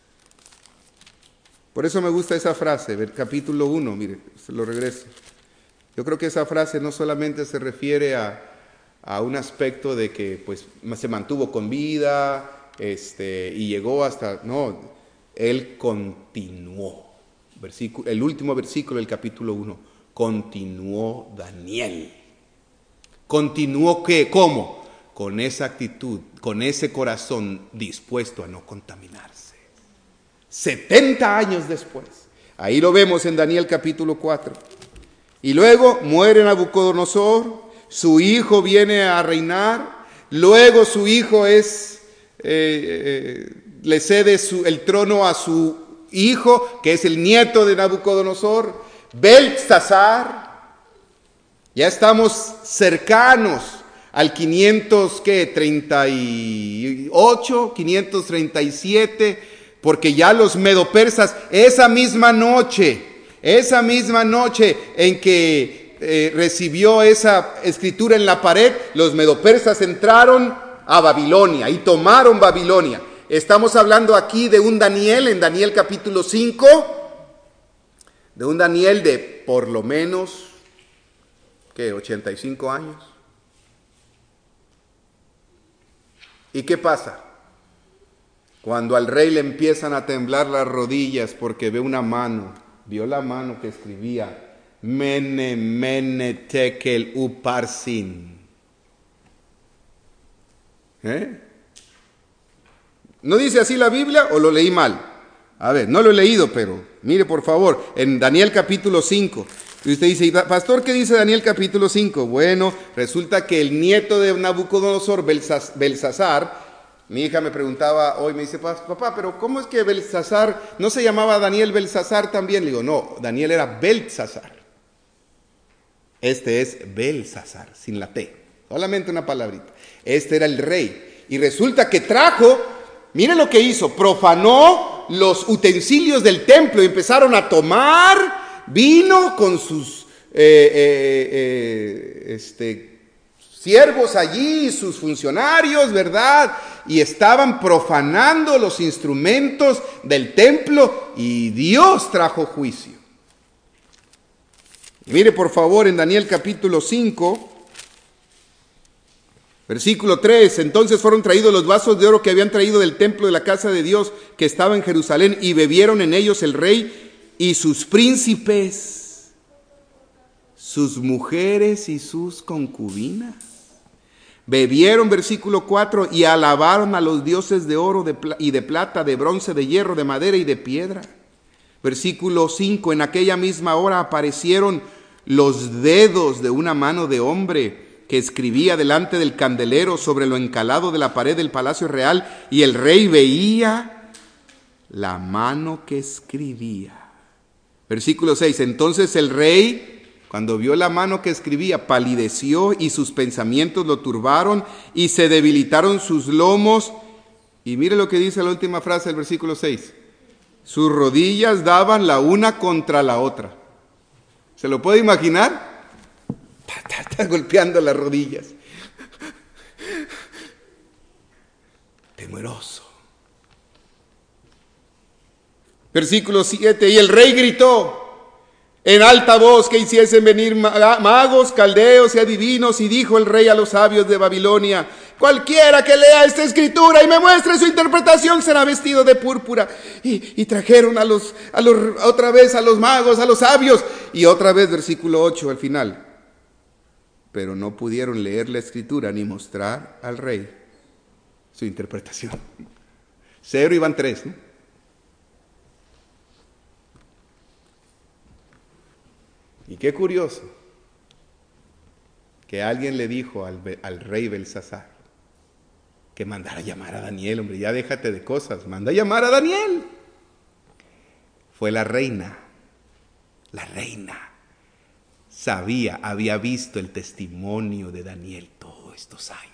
Por eso me gusta esa frase, capítulo 1, mire, se lo regreso. Yo creo que esa frase no solamente se refiere a un aspecto de que pues se mantuvo con vida, y llegó hasta, no, él continuó. El último versículo del capítulo 1. Continuó Daniel. ¿Continuó qué? ¿Cómo? Con esa actitud, con ese corazón dispuesto a no contaminarse. 70 años después. Ahí lo vemos en Daniel capítulo 4. Y luego muere Nabucodonosor, su hijo viene a reinar, luego su hijo le cede el trono a su hijo, que es el nieto de Nabucodonosor, Belsasar. Ya estamos cercanos al 538, 537, porque ya los medopersas, esa misma noche en que recibió esa escritura en la pared, los medopersas entraron a Babilonia y tomaron Babilonia. Estamos hablando aquí de un Daniel, en Daniel capítulo 5, de un Daniel de por lo menos, 85 años. ¿Y qué pasa? Cuando al rey le empiezan a temblar las rodillas porque vio la mano que escribía, Mene, Mene, Tekel, Uparsin. ¿No dice así la Biblia o lo leí mal? A ver, no lo he leído, pero mire por favor, en Daniel capítulo 5. Y usted dice, pastor, ¿qué dice Daniel capítulo 5? Bueno, resulta que el nieto de Nabucodonosor, Belsasar, mi hija me preguntaba hoy, me dice, papá, pero ¿cómo es que Belsasar no se llamaba Daniel Belsasar también? Le digo, no, Daniel era Belsasar. Este es Belsasar, sin la T, solamente una palabrita. Este era el rey. Y resulta que trajo, mire lo que hizo, profanó los utensilios del templo y empezaron a tomar vino con sus siervos allí, sus funcionarios, ¿verdad? Y estaban profanando los instrumentos del templo y Dios trajo juicio. Mire por favor en Daniel capítulo 5, versículo 3, entonces fueron traídos los vasos de oro que habían traído del templo de la casa de Dios que estaba en Jerusalén y bebieron en ellos el rey y sus príncipes, sus mujeres y sus concubinas. Bebieron, versículo 4, y alabaron a los dioses de oro y de plata, de bronce, de hierro, de madera y de piedra. Versículo 5, en aquella misma hora aparecieron los dedos de una mano de hombre que escribía delante del candelero sobre lo encalado de la pared del palacio real, y el rey veía la mano que escribía. Versículo 6, entonces el rey, cuando vio la mano que escribía, palideció y sus pensamientos lo turbaron y se debilitaron sus lomos. Y mire lo que dice la última frase del versículo 6. Sus rodillas daban la una contra la otra. ¿Se lo puede imaginar? Está golpeando las rodillas. Temeroso. Versículo 7. Y el rey gritó en alta voz que hiciesen venir magos, caldeos y adivinos, y dijo el rey a los sabios de Babilonia, cualquiera que lea esta escritura y me muestre su interpretación será vestido de púrpura. Y trajeron otra vez a los magos, a los sabios, y otra vez versículo 8 al final. pero no pudieron leer la escritura ni mostrar al rey su interpretación. 0 y van 3, ¿no? Y qué curioso que alguien le dijo al rey Belsasar que mandara llamar a Daniel. Hombre, ya déjate de cosas, manda a llamar a Daniel. Fue la reina. La reina sabía, había visto el testimonio de Daniel todos estos años.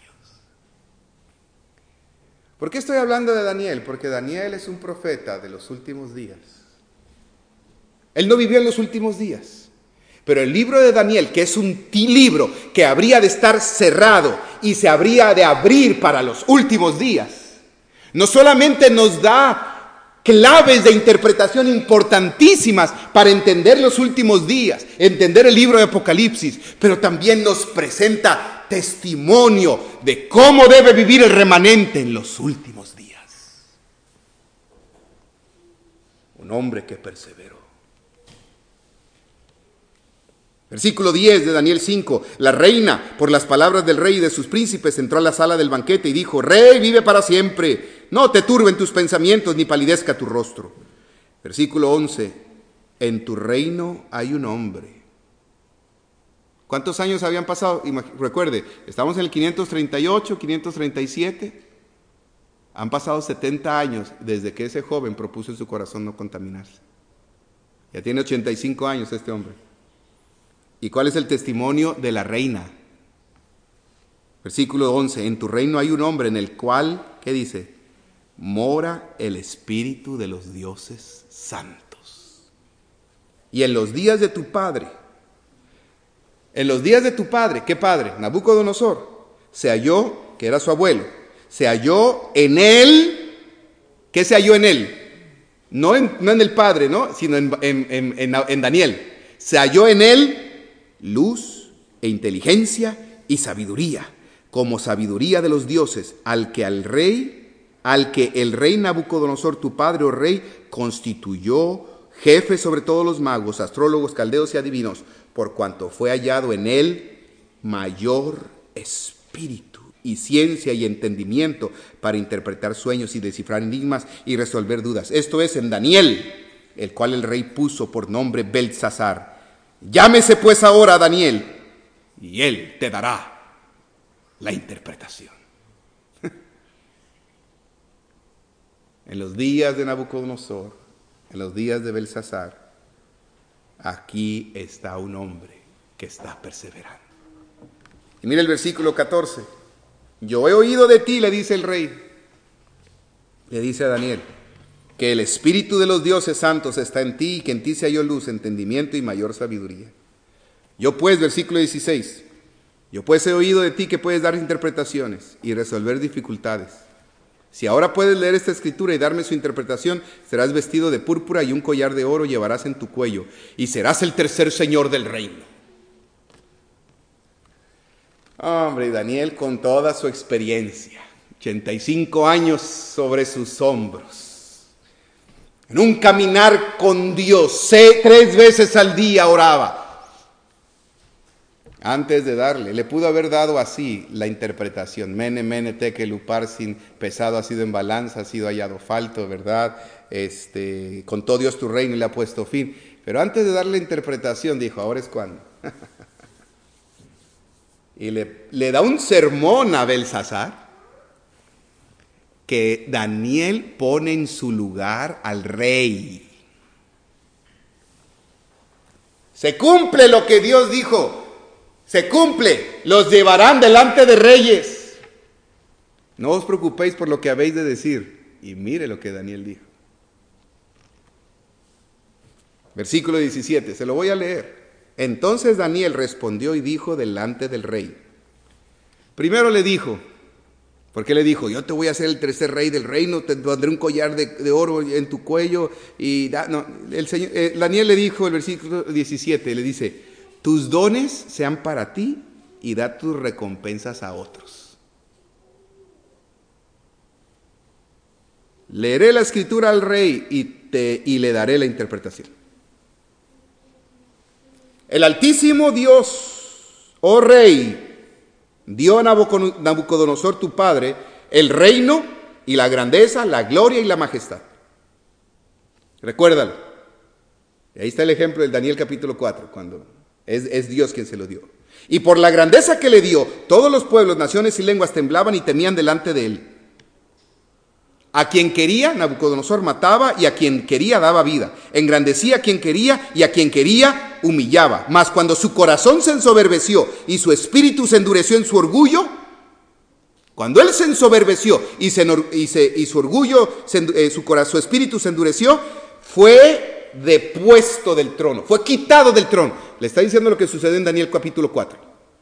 ¿Por qué estoy hablando de Daniel? Porque Daniel es un profeta de los últimos días. Él no vivió en los últimos días. Pero el libro de Daniel, que es un libro que habría de estar cerrado y se habría de abrir para los últimos días, no solamente nos da claves de interpretación importantísimas para entender los últimos días, entender el libro de Apocalipsis, pero también nos presenta testimonio de cómo debe vivir el remanente en los últimos días. Un hombre que perseveró. Versículo 10 de Daniel 5. La reina, por las palabras del rey y de sus príncipes, entró a la sala del banquete y dijo: Rey, vive para siempre. No te turben tus pensamientos ni palidezca tu rostro. Versículo 11. En tu reino hay un hombre. ¿Cuántos años habían pasado? Recuerde, estamos en el 538, 537. Han pasado 70 años desde que ese joven propuso en su corazón no contaminarse. Ya tiene 85 años este hombre. ¿Y cuál es el testimonio de la reina? Versículo 11. En tu reino hay un hombre en el cual, ¿qué dice? Mora el espíritu de los dioses santos. Y en los días de tu padre, ¿qué padre? Nabucodonosor, se halló, que era su abuelo, se halló en él. ¿Qué se halló en él? No en el padre, ¿no? Sino en Daniel. Se halló en él luz e inteligencia y sabiduría, como sabiduría de los dioses, al que el rey Nabucodonosor, tu padre, oh rey, constituyó jefe sobre todos los magos, astrólogos, caldeos y adivinos, por cuanto fue hallado en él mayor espíritu y ciencia y entendimiento para interpretar sueños y descifrar enigmas y resolver dudas. Esto es en Daniel, el cual el rey puso por nombre Belsasar. Llámese pues ahora a Daniel, y él te dará la interpretación. En los días de Nabucodonosor, en los días de Belsasar, aquí está un hombre que está perseverando. Y mira el versículo 14. Yo he oído de ti, le dice el rey, le dice a Daniel, que el espíritu de los dioses santos está en ti y que en ti se halló luz, entendimiento y mayor sabiduría. Yo pues, versículo 16, yo pues he oído de ti que puedes dar interpretaciones y resolver dificultades. Si ahora puedes leer esta escritura y darme su interpretación, serás vestido de púrpura y un collar de oro llevarás en tu cuello y serás el tercer señor del reino. Hombre, Daniel con toda su experiencia, 85 años sobre sus hombros, en un caminar con Dios, 3 veces al día oraba. Antes de darle, le pudo haber dado así la interpretación. Mene, mene, tekel, uparsin, pesado ha sido en balanza, ha sido hallado falto, ¿verdad? Contó Dios tu reino y le ha puesto fin. Pero antes de darle la interpretación, dijo, ahora es cuando. Y le da un sermón a Belsasar, que Daniel pone en su lugar al rey. Se cumple lo que Dios dijo. Se cumple. Los llevarán delante de reyes. No os preocupéis por lo que habéis de decir. Y mire lo que Daniel dijo. Versículo 17. Se lo voy a leer. Entonces Daniel respondió y dijo delante del rey. Primero le dijo. ¿Por qué le dijo? Yo te voy a hacer el tercer rey del reino, te pondré un collar de oro en tu cuello. Daniel le dijo, el versículo 17, le dice, tus dones sean para ti y da tus recompensas a otros. Leeré la escritura al rey y le daré la interpretación. El Altísimo Dios oh rey, dio a Nabucodonosor tu padre el reino y la grandeza, la gloria y la majestad. Recuérdalo. Y ahí está el ejemplo del Daniel capítulo 4, cuando es Dios quien se lo dio. Y por la grandeza que le dio, todos los pueblos, naciones y lenguas temblaban y temían delante de él. A quien quería, Nabucodonosor mataba, y a quien quería daba vida. Engrandecía a quien quería, y a quien quería humillaba. Mas cuando su corazón se ensoberbeció y su espíritu se endureció en su orgullo, cuando él se ensoberbeció y su orgullo, su espíritu se endureció, fue depuesto del trono, fue quitado del trono. Le está diciendo lo que sucedió en Daniel capítulo 4.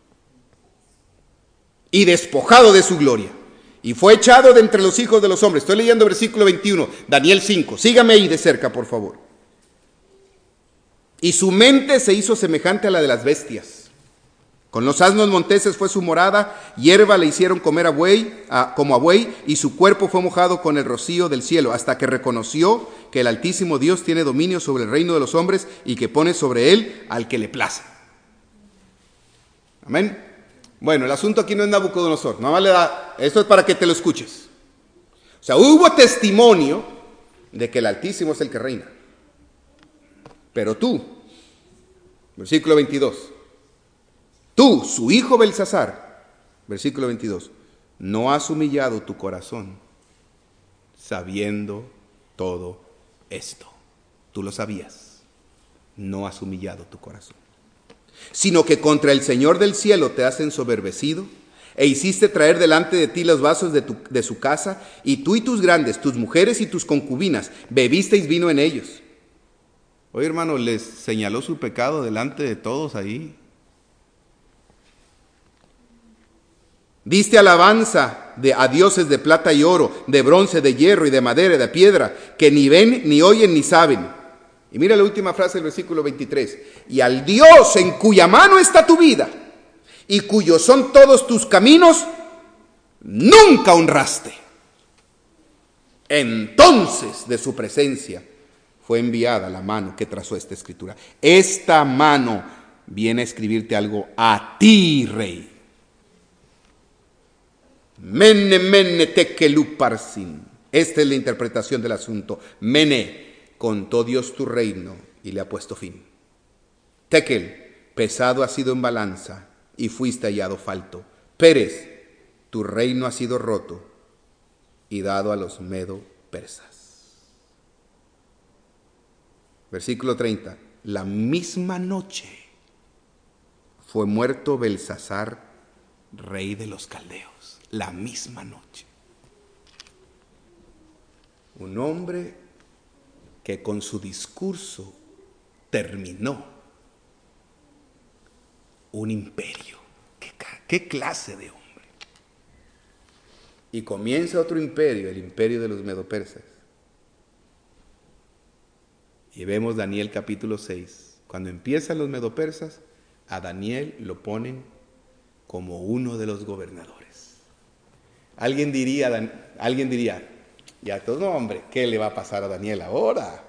Y despojado de su gloria. Y fue echado de entre los hijos de los hombres. Estoy leyendo versículo 21, Daniel 5. Sígame ahí de cerca, por favor. Y su mente se hizo semejante a la de las bestias. Con los asnos monteses fue su morada, hierba le hicieron comer como a buey, y su cuerpo fue mojado con el rocío del cielo, hasta que reconoció que el Altísimo Dios tiene dominio sobre el reino de los hombres y que pone sobre él al que le place. Amén. Bueno, el asunto aquí no es Nabucodonosor, nada más le da, esto es para que te lo escuches. O sea, hubo testimonio de que el Altísimo es el que reina. Pero tú, versículo 22, tú, su hijo Belsasar, versículo 22, no has humillado tu corazón sabiendo todo esto. Tú lo sabías, no has humillado tu corazón. Sino que contra el Señor del cielo te has ensoberbecido e hiciste traer delante de ti los vasos de su casa, y tú y tus grandes, tus mujeres y tus concubinas, bebisteis vino en ellos. Oye, hermano, les señaló su pecado delante de todos ahí. Diste alabanza a dioses de plata y oro, de bronce, de hierro y de madera y de piedra, que ni ven, ni oyen, ni saben. Y mira la última frase del versículo 23. Y al Dios en cuya mano está tu vida, y cuyos son todos tus caminos, nunca honraste. Entonces de su presencia fue enviada la mano que trazó esta escritura. Esta mano viene a escribirte algo a ti, rey. Mene, mene, tekel uparsin. Esta es la interpretación del asunto. Mene, contó Dios tu reino y le ha puesto fin. Tekel, pesado ha sido en balanza y fuiste hallado falto. Pérez, tu reino ha sido roto y dado a los medo-persas. Versículo 30. La misma noche fue muerto Belsasar, rey de los caldeos. La misma noche. Un hombre que con su discurso terminó un imperio. ¿Qué clase de hombre? Y comienza otro imperio, el imperio de los medopersas. Y vemos Daniel capítulo 6. Cuando empiezan los medopersas, a Daniel lo ponen como uno de los gobernadores. Alguien diría, ya todo, no, hombre, ¿qué le va a pasar a Daniel ahora?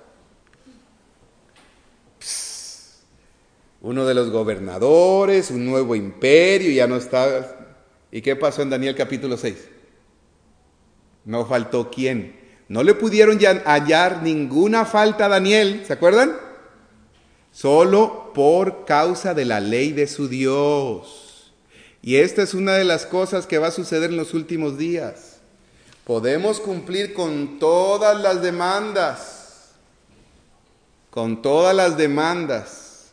Uno de los gobernadores, un nuevo imperio, ya no está. ¿Y qué pasó en Daniel capítulo 6? No faltó quién. No le pudieron ya hallar ninguna falta a Daniel, ¿se acuerdan? Solo por causa de la ley de su Dios. Y esta es una de las cosas que va a suceder en los últimos días. Podemos cumplir con todas las demandas. Con todas las demandas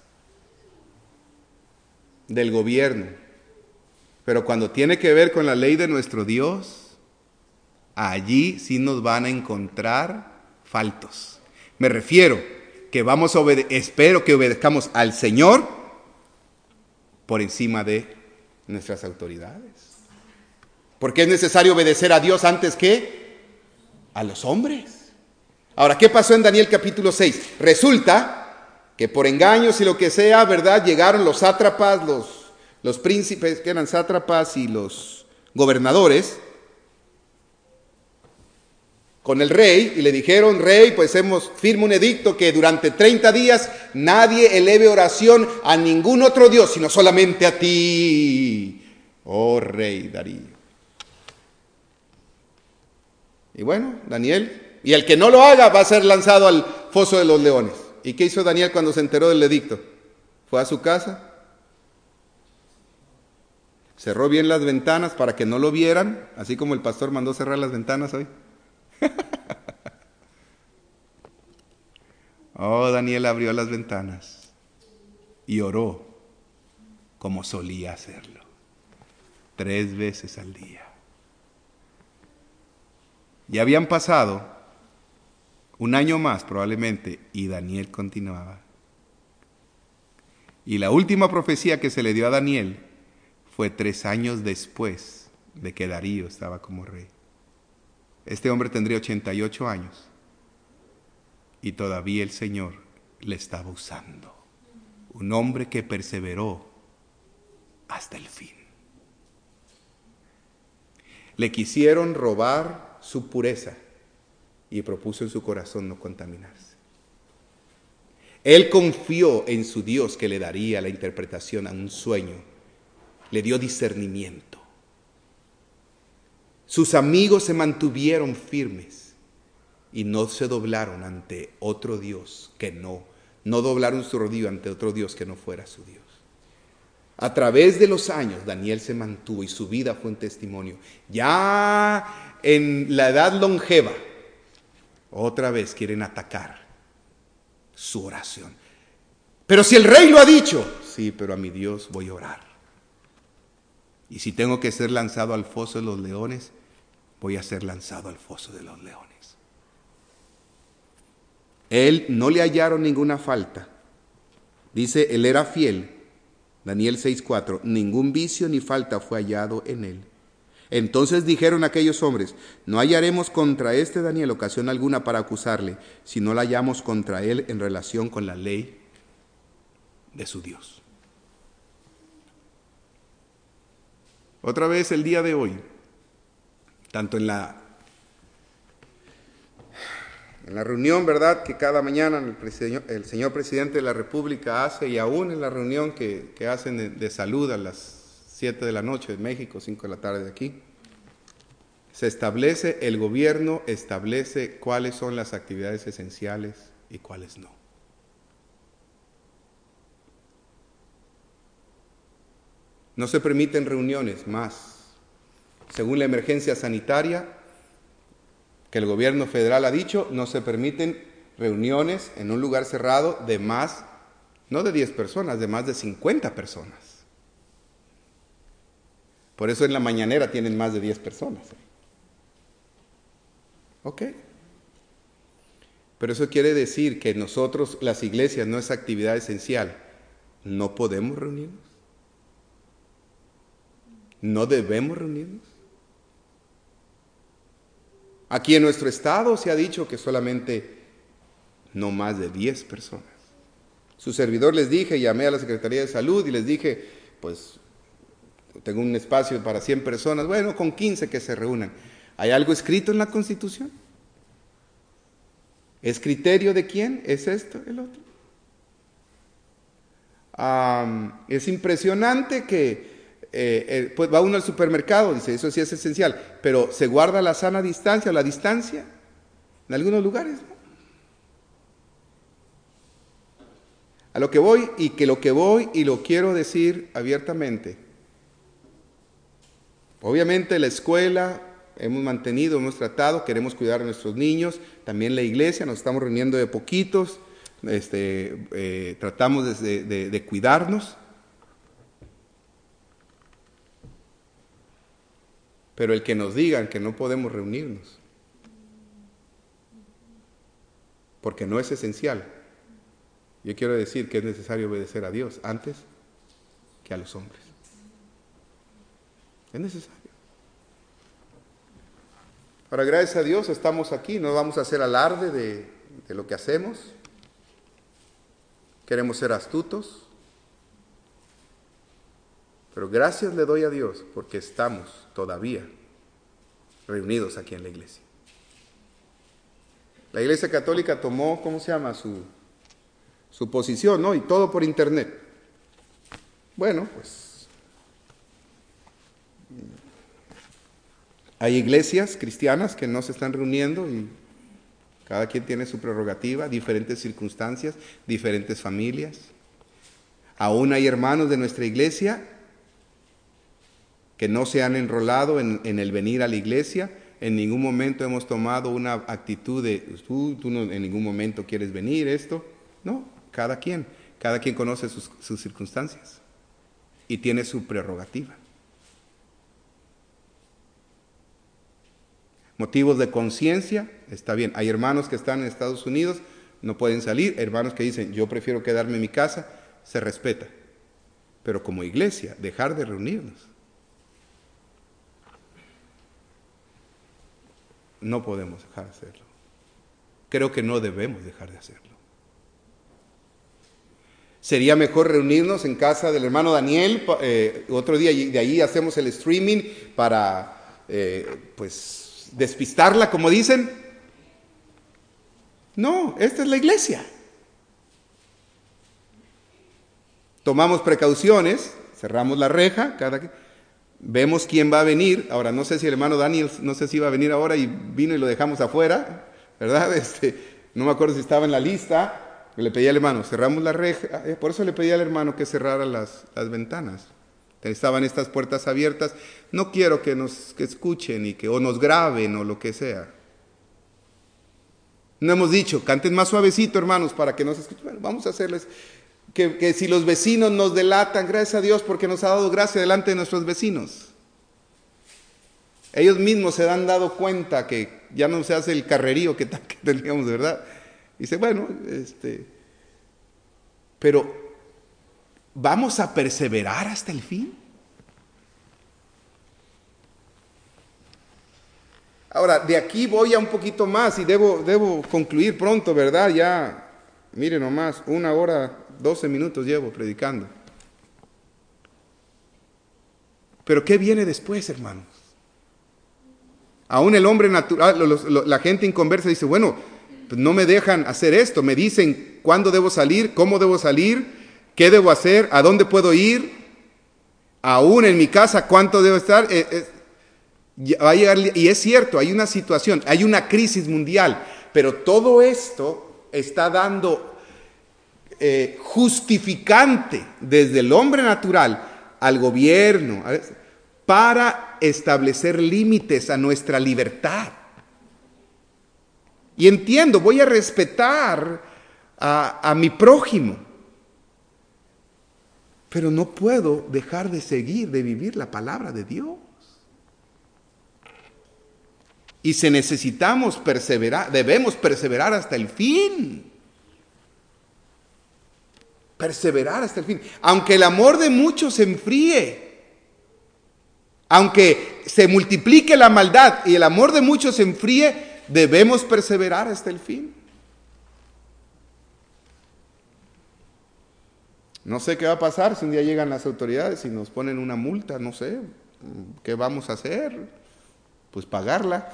del gobierno. Pero cuando tiene que ver con la ley de nuestro Dios, allí sí nos van a encontrar faltos. Me refiero que espero que obedezcamos al Señor por encima de nuestras autoridades. Porque es necesario obedecer a Dios antes que a los hombres. Ahora, ¿qué pasó en Daniel capítulo 6? Resulta que por engaños y lo que sea, ¿verdad? Llegaron los sátrapas, los príncipes que eran sátrapas y los gobernadores. con el rey y le dijeron: rey, pues firma un edicto que durante 30 días nadie eleve oración a ningún otro Dios, sino solamente a ti, oh rey Darío. Y bueno, Daniel, y el que no lo haga va a ser lanzado al foso de los leones. ¿Y qué hizo Daniel cuando se enteró del edicto? Fue a su casa, cerró bien las ventanas para que no lo vieran, así como el pastor mandó cerrar las ventanas hoy. Oh, Daniel abrió las ventanas y oró como solía hacerlo, 3 veces al día. Ya habían pasado un año más probablemente y Daniel continuaba. Y la última profecía que se le dio a Daniel fue 3 años después de que Darío estaba como rey. Este hombre tendría 88 años y todavía el Señor le estaba usando. Un hombre que perseveró hasta el fin. Le quisieron robar su pureza y propuso en su corazón no contaminarse. Él confió en su Dios que le daría la interpretación a un sueño. Le dio discernimiento. Sus amigos se mantuvieron firmes y no se doblaron ante otro Dios que no doblaron su rodillo ante otro Dios que no fuera su Dios. A través de los años Daniel se mantuvo y su vida fue un testimonio. Ya en la edad longeva, otra vez quieren atacar su oración. Pero si el rey lo ha dicho, sí, pero a mi Dios voy a orar. Y si tengo que ser lanzado al foso de los leones, voy a ser lanzado al foso de los leones. Él no le hallaron ninguna falta. Dice, él era fiel. Daniel 6:4, ningún vicio ni falta fue hallado en él. Entonces dijeron aquellos hombres: no hallaremos contra este Daniel ocasión alguna para acusarle, si no la hallamos contra él en relación con la ley de su Dios. Otra vez el día de hoy, tanto en la reunión, ¿verdad?, que cada mañana el señor presidente de la República hace, y aún en la reunión que hacen de salud a las 7 de la noche de México, 5 de la tarde de aquí, se establece, el gobierno establece cuáles son las actividades esenciales y cuáles no. No se permiten reuniones más. Según la emergencia sanitaria que el gobierno federal ha dicho, no se permiten reuniones en un lugar cerrado de más, no de 10 personas, de más de 50 personas. Por eso en la mañanera tienen más de 10 personas. ¿Ok? Pero eso quiere decir que nosotros, las iglesias, no es actividad esencial. ¿No podemos reunirnos? ¿No debemos reunirnos? Aquí en nuestro estado se ha dicho que solamente no más de 10 personas. Su servidor les dije, llamé a la Secretaría de Salud y les dije, pues tengo un espacio para 100 personas, bueno, con 15 que se reúnan. ¿Hay algo escrito en la Constitución? ¿Es criterio de quién? ¿Es esto, el otro? Es impresionante que pues va uno al supermercado, dice, eso sí es esencial, pero ¿se guarda la sana distancia o la distancia? En algunos lugares, ¿no? A lo que voy y lo quiero decir abiertamente. Obviamente la escuela hemos mantenido, hemos tratado, queremos cuidar a nuestros niños, también la iglesia, nos estamos reuniendo de poquitos, tratamos de cuidarnos. Pero el que nos digan que no podemos reunirnos, porque no es esencial, yo quiero decir que es necesario obedecer a Dios antes que a los hombres. Es necesario. Ahora, gracias a Dios estamos aquí, no vamos a hacer alarde de lo que hacemos. Queremos ser astutos. Pero gracias le doy a Dios porque estamos todavía reunidos aquí en la iglesia. La Iglesia Católica tomó, ¿cómo se llama? Su posición, ¿no? Y todo por internet. Bueno, pues hay iglesias cristianas que no se están reuniendo y cada quien tiene su prerrogativa, diferentes circunstancias, diferentes familias. Aún hay hermanos de nuestra iglesia que no se han enrolado en el venir a la iglesia. En ningún momento hemos tomado una actitud de, tú no, en ningún momento quieres venir, esto. No, cada quien conoce sus circunstancias y tiene su prerrogativa. Motivos de conciencia, está bien. Hay hermanos que están en Estados Unidos, no pueden salir. Hermanos que dicen, yo prefiero quedarme en mi casa, se respeta. Pero como iglesia, dejar de reunirnos. No podemos dejar de hacerlo. Creo que no debemos dejar de hacerlo. Sería mejor reunirnos en casa del hermano Daniel, otro día de ahí hacemos el streaming para, pues, despistarla, como dicen. No, esta es la iglesia. Tomamos precauciones, cerramos la reja, vemos quién va a venir. Ahora, no sé si el hermano Daniel, no sé si iba a venir ahora y vino y lo dejamos afuera, ¿verdad? No me acuerdo si estaba en la lista. Le pedí al hermano, cerramos la reja, por eso le pedí al hermano que cerrara las ventanas. Estaban estas puertas abiertas. No quiero que escuchen o nos graben o lo que sea. No hemos dicho, canten más suavecito, hermanos, para que nos escuchen. Bueno, vamos a hacerles que si los vecinos nos delatan, gracias a Dios porque nos ha dado gracia delante de nuestros vecinos. Ellos mismos se han dado cuenta que ya no se hace el carrerío que teníamos, ¿verdad? Dice, bueno, pero ¿vamos a perseverar hasta el fin? Ahora, de aquí voy a un poquito más y debo concluir pronto, ¿verdad? Ya, miren nomás, 1 hora, 12 minutos llevo predicando. Pero ¿qué viene después, hermanos? Aún el hombre natural, la gente inconversa dice, bueno, pues no me dejan hacer esto, me dicen cuándo debo salir, cómo debo salir, qué debo hacer, a dónde puedo ir, aún en mi casa cuánto debo estar. Va a llegar, y es cierto, hay una situación, hay una crisis mundial, pero todo esto está dando justificante desde el hombre natural al gobierno para establecer límites a nuestra libertad. Y entiendo, voy a respetar a mi prójimo, pero no puedo dejar de vivir la palabra de Dios. Y si necesitamos perseverar, debemos perseverar hasta el fin. Perseverar hasta el fin. Aunque el amor de muchos se enfríe, aunque se multiplique la maldad y el amor de muchos se enfríe, debemos perseverar hasta el fin. No sé qué va a pasar si un día llegan las autoridades y nos ponen una multa, no sé, ¿qué vamos a hacer? Pues pagarla.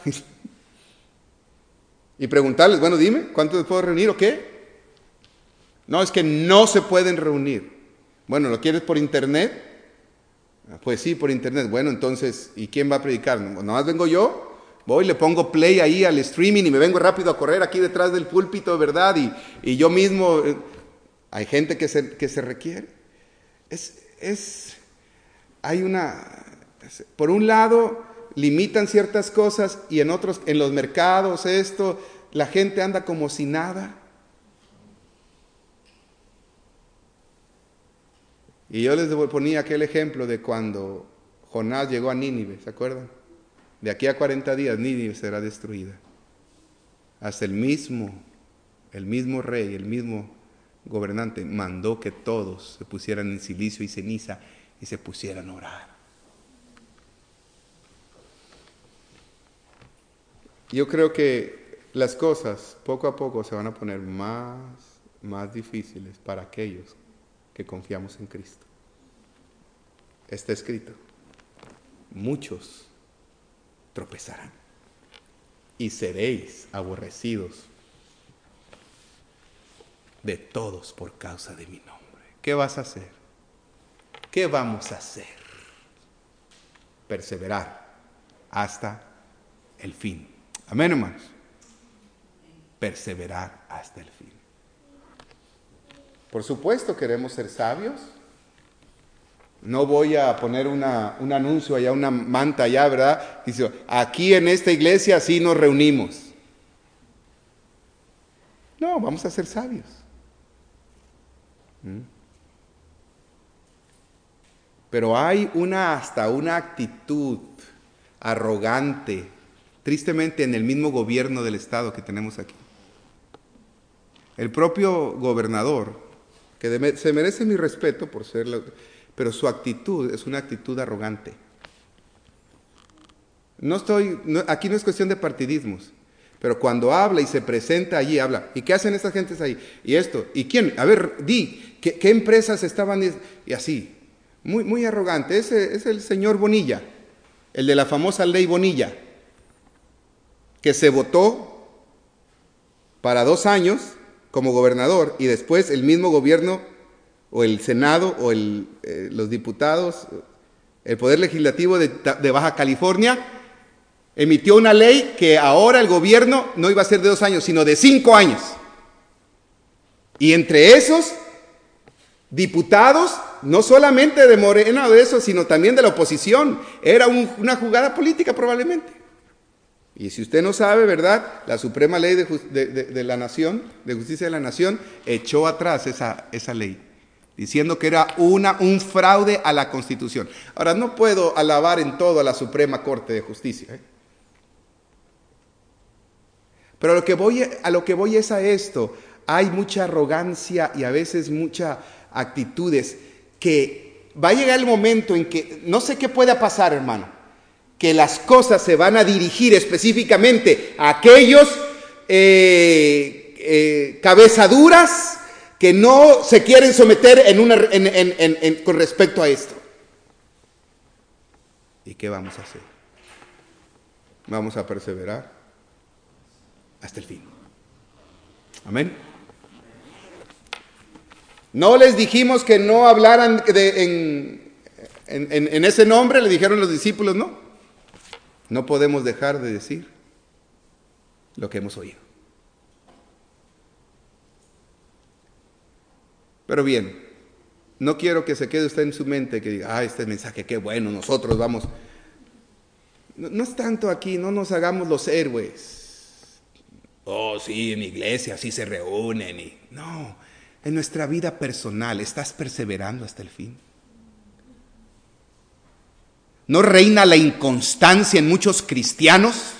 Y preguntarles, bueno, dime, ¿cuántos puedo reunir o qué? No, es que no se pueden reunir. Bueno, ¿lo quieres por internet? Pues sí, por internet. Bueno, entonces, ¿y quién va a predicar? Nomás vengo yo, voy, le pongo play ahí al streaming y me vengo rápido a correr aquí detrás del púlpito, ¿verdad? Y yo mismo, hay gente que se requiere. Por un lado, limitan ciertas cosas y en otros, en los mercados, la gente anda como si nada. Y yo les ponía aquel ejemplo de cuando Jonás llegó a Nínive, ¿se acuerdan? De aquí a 40 días Nínive será destruida. Hasta el mismo rey, el mismo gobernante mandó que todos se pusieran en silicio y ceniza y se pusieran a orar. Yo creo que las cosas poco a poco se van a poner más difíciles para aquellos que confiamos en Cristo. Está escrito, muchos tropezarán y seréis aborrecidos de todos por causa de mi nombre. ¿Qué vas a hacer? ¿Qué vamos a hacer? Perseverar hasta el fin. Amén, hermanos. Perseverar hasta el fin. Por supuesto queremos ser sabios. No voy a poner un anuncio allá, una manta allá, ¿verdad? Dice, aquí en esta iglesia sí nos reunimos. No, vamos a ser sabios. Pero hay hasta una actitud arrogante, tristemente en el mismo gobierno del estado que tenemos aquí. El propio gobernador, que se merece mi respeto por pero su actitud es una actitud arrogante. Aquí no es cuestión de partidismos, pero cuando habla y se presenta allí, habla. ¿Y qué hacen estas gentes ahí? ¿Y esto? ¿Y quién? A ver, ¿qué empresas estaban? Y así, muy, muy arrogante. Ese es el señor Bonilla, el de la famosa ley Bonilla, que se votó para 2 años como gobernador y después el mismo gobierno o el Senado o los diputados, el Poder Legislativo de Baja California, emitió una ley que ahora el gobierno no iba a ser de 2 años, sino de 5 años. Y entre esos diputados, no solamente de Morena o de eso, sino también de la oposición, era una jugada política probablemente. Y si usted no sabe, ¿verdad? La Suprema Ley de la Nación, de Justicia de la Nación, echó atrás esa ley, diciendo que era un fraude a la Constitución. Ahora, no puedo alabar en todo a la Suprema Corte de Justicia, pero a lo que voy es a esto. Hay mucha arrogancia y a veces muchas actitudes que va a llegar el momento en que, no sé qué pueda pasar, hermano, que las cosas se van a dirigir específicamente a aquellos cabezaduras que no se quieren someter con respecto a esto. ¿Y qué vamos a hacer? Vamos a perseverar hasta el fin. Amén. No les dijimos que no hablaran en ese nombre, le dijeron los discípulos, no. No podemos dejar de decir lo que hemos oído. Pero bien, no quiero que se quede usted en su mente que diga, este mensaje, qué bueno, nosotros vamos. No es tanto aquí, no nos hagamos los héroes. Oh, sí, en mi iglesia sí se reúnen. No, en nuestra vida personal, ¿estás perseverando hasta el fin? ¿No reina la inconstancia en muchos cristianos?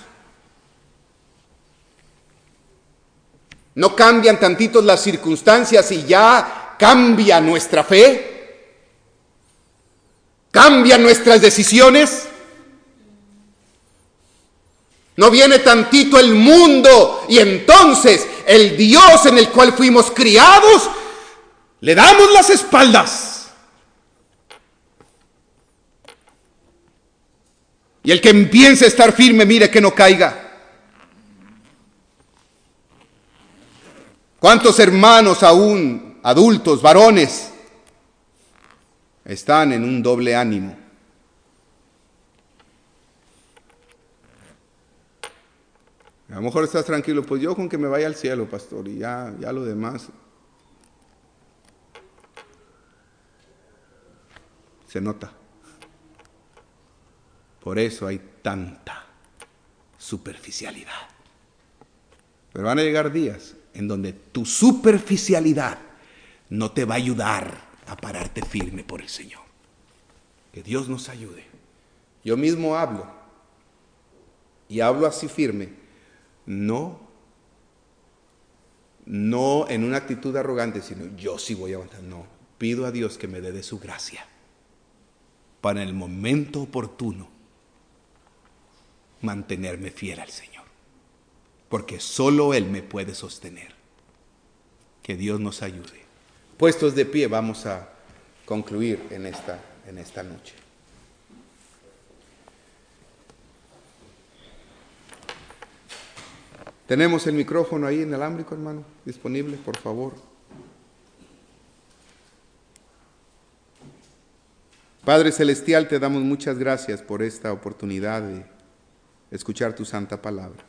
¿No cambian tantitos las circunstancias y ya cambia nuestra fe? ¿Cambian nuestras decisiones? ¿No viene tantito el mundo y entonces el Dios en el cual fuimos criados, le damos las espaldas? Y el que empiece a estar firme, mire que no caiga. ¿Cuántos hermanos aún, adultos, varones, están en un doble ánimo? A lo mejor estás tranquilo, pues yo con que me vaya al cielo, pastor, y ya lo demás se nota. Por eso hay tanta superficialidad. Pero van a llegar días en donde tu superficialidad no te va a ayudar a pararte firme por el Señor. Que Dios nos ayude. Yo mismo hablo, y hablo así firme, no en una actitud arrogante, sino yo sí voy a aguantar. No, pido a Dios que me dé de su gracia para en el momento oportuno mantenerme fiel al Señor, porque solo Él me puede sostener. Que Dios nos ayude. Puestos de pie, vamos a concluir en esta noche. ¿Tenemos el micrófono ahí inalámbrico, hermano? Disponible, por favor. Padre Celestial, te damos muchas gracias por esta oportunidad de escuchar tu santa palabra.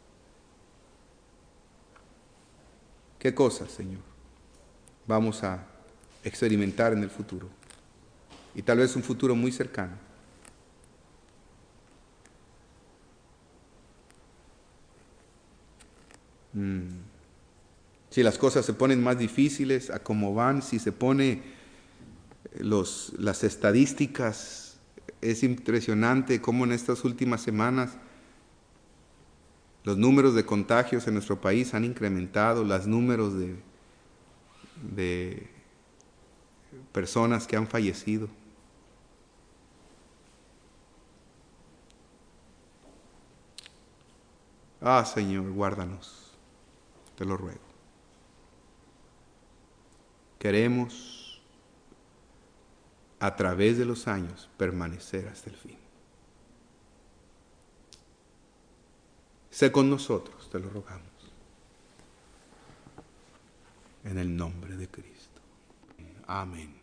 ¿Qué cosas, Señor, vamos a experimentar en el futuro? Y tal vez un futuro muy cercano. Si las cosas se ponen más difíciles a cómo van, si se pone las estadísticas, es impresionante cómo en estas últimas semanas los números de contagios en nuestro país han incrementado, los números de personas que han fallecido. Ah, Señor, guárdanos, te lo ruego. Queremos, a través de los años, permanecer hasta el fin. Sé con nosotros, te lo rogamos. En el nombre de Cristo. Amén.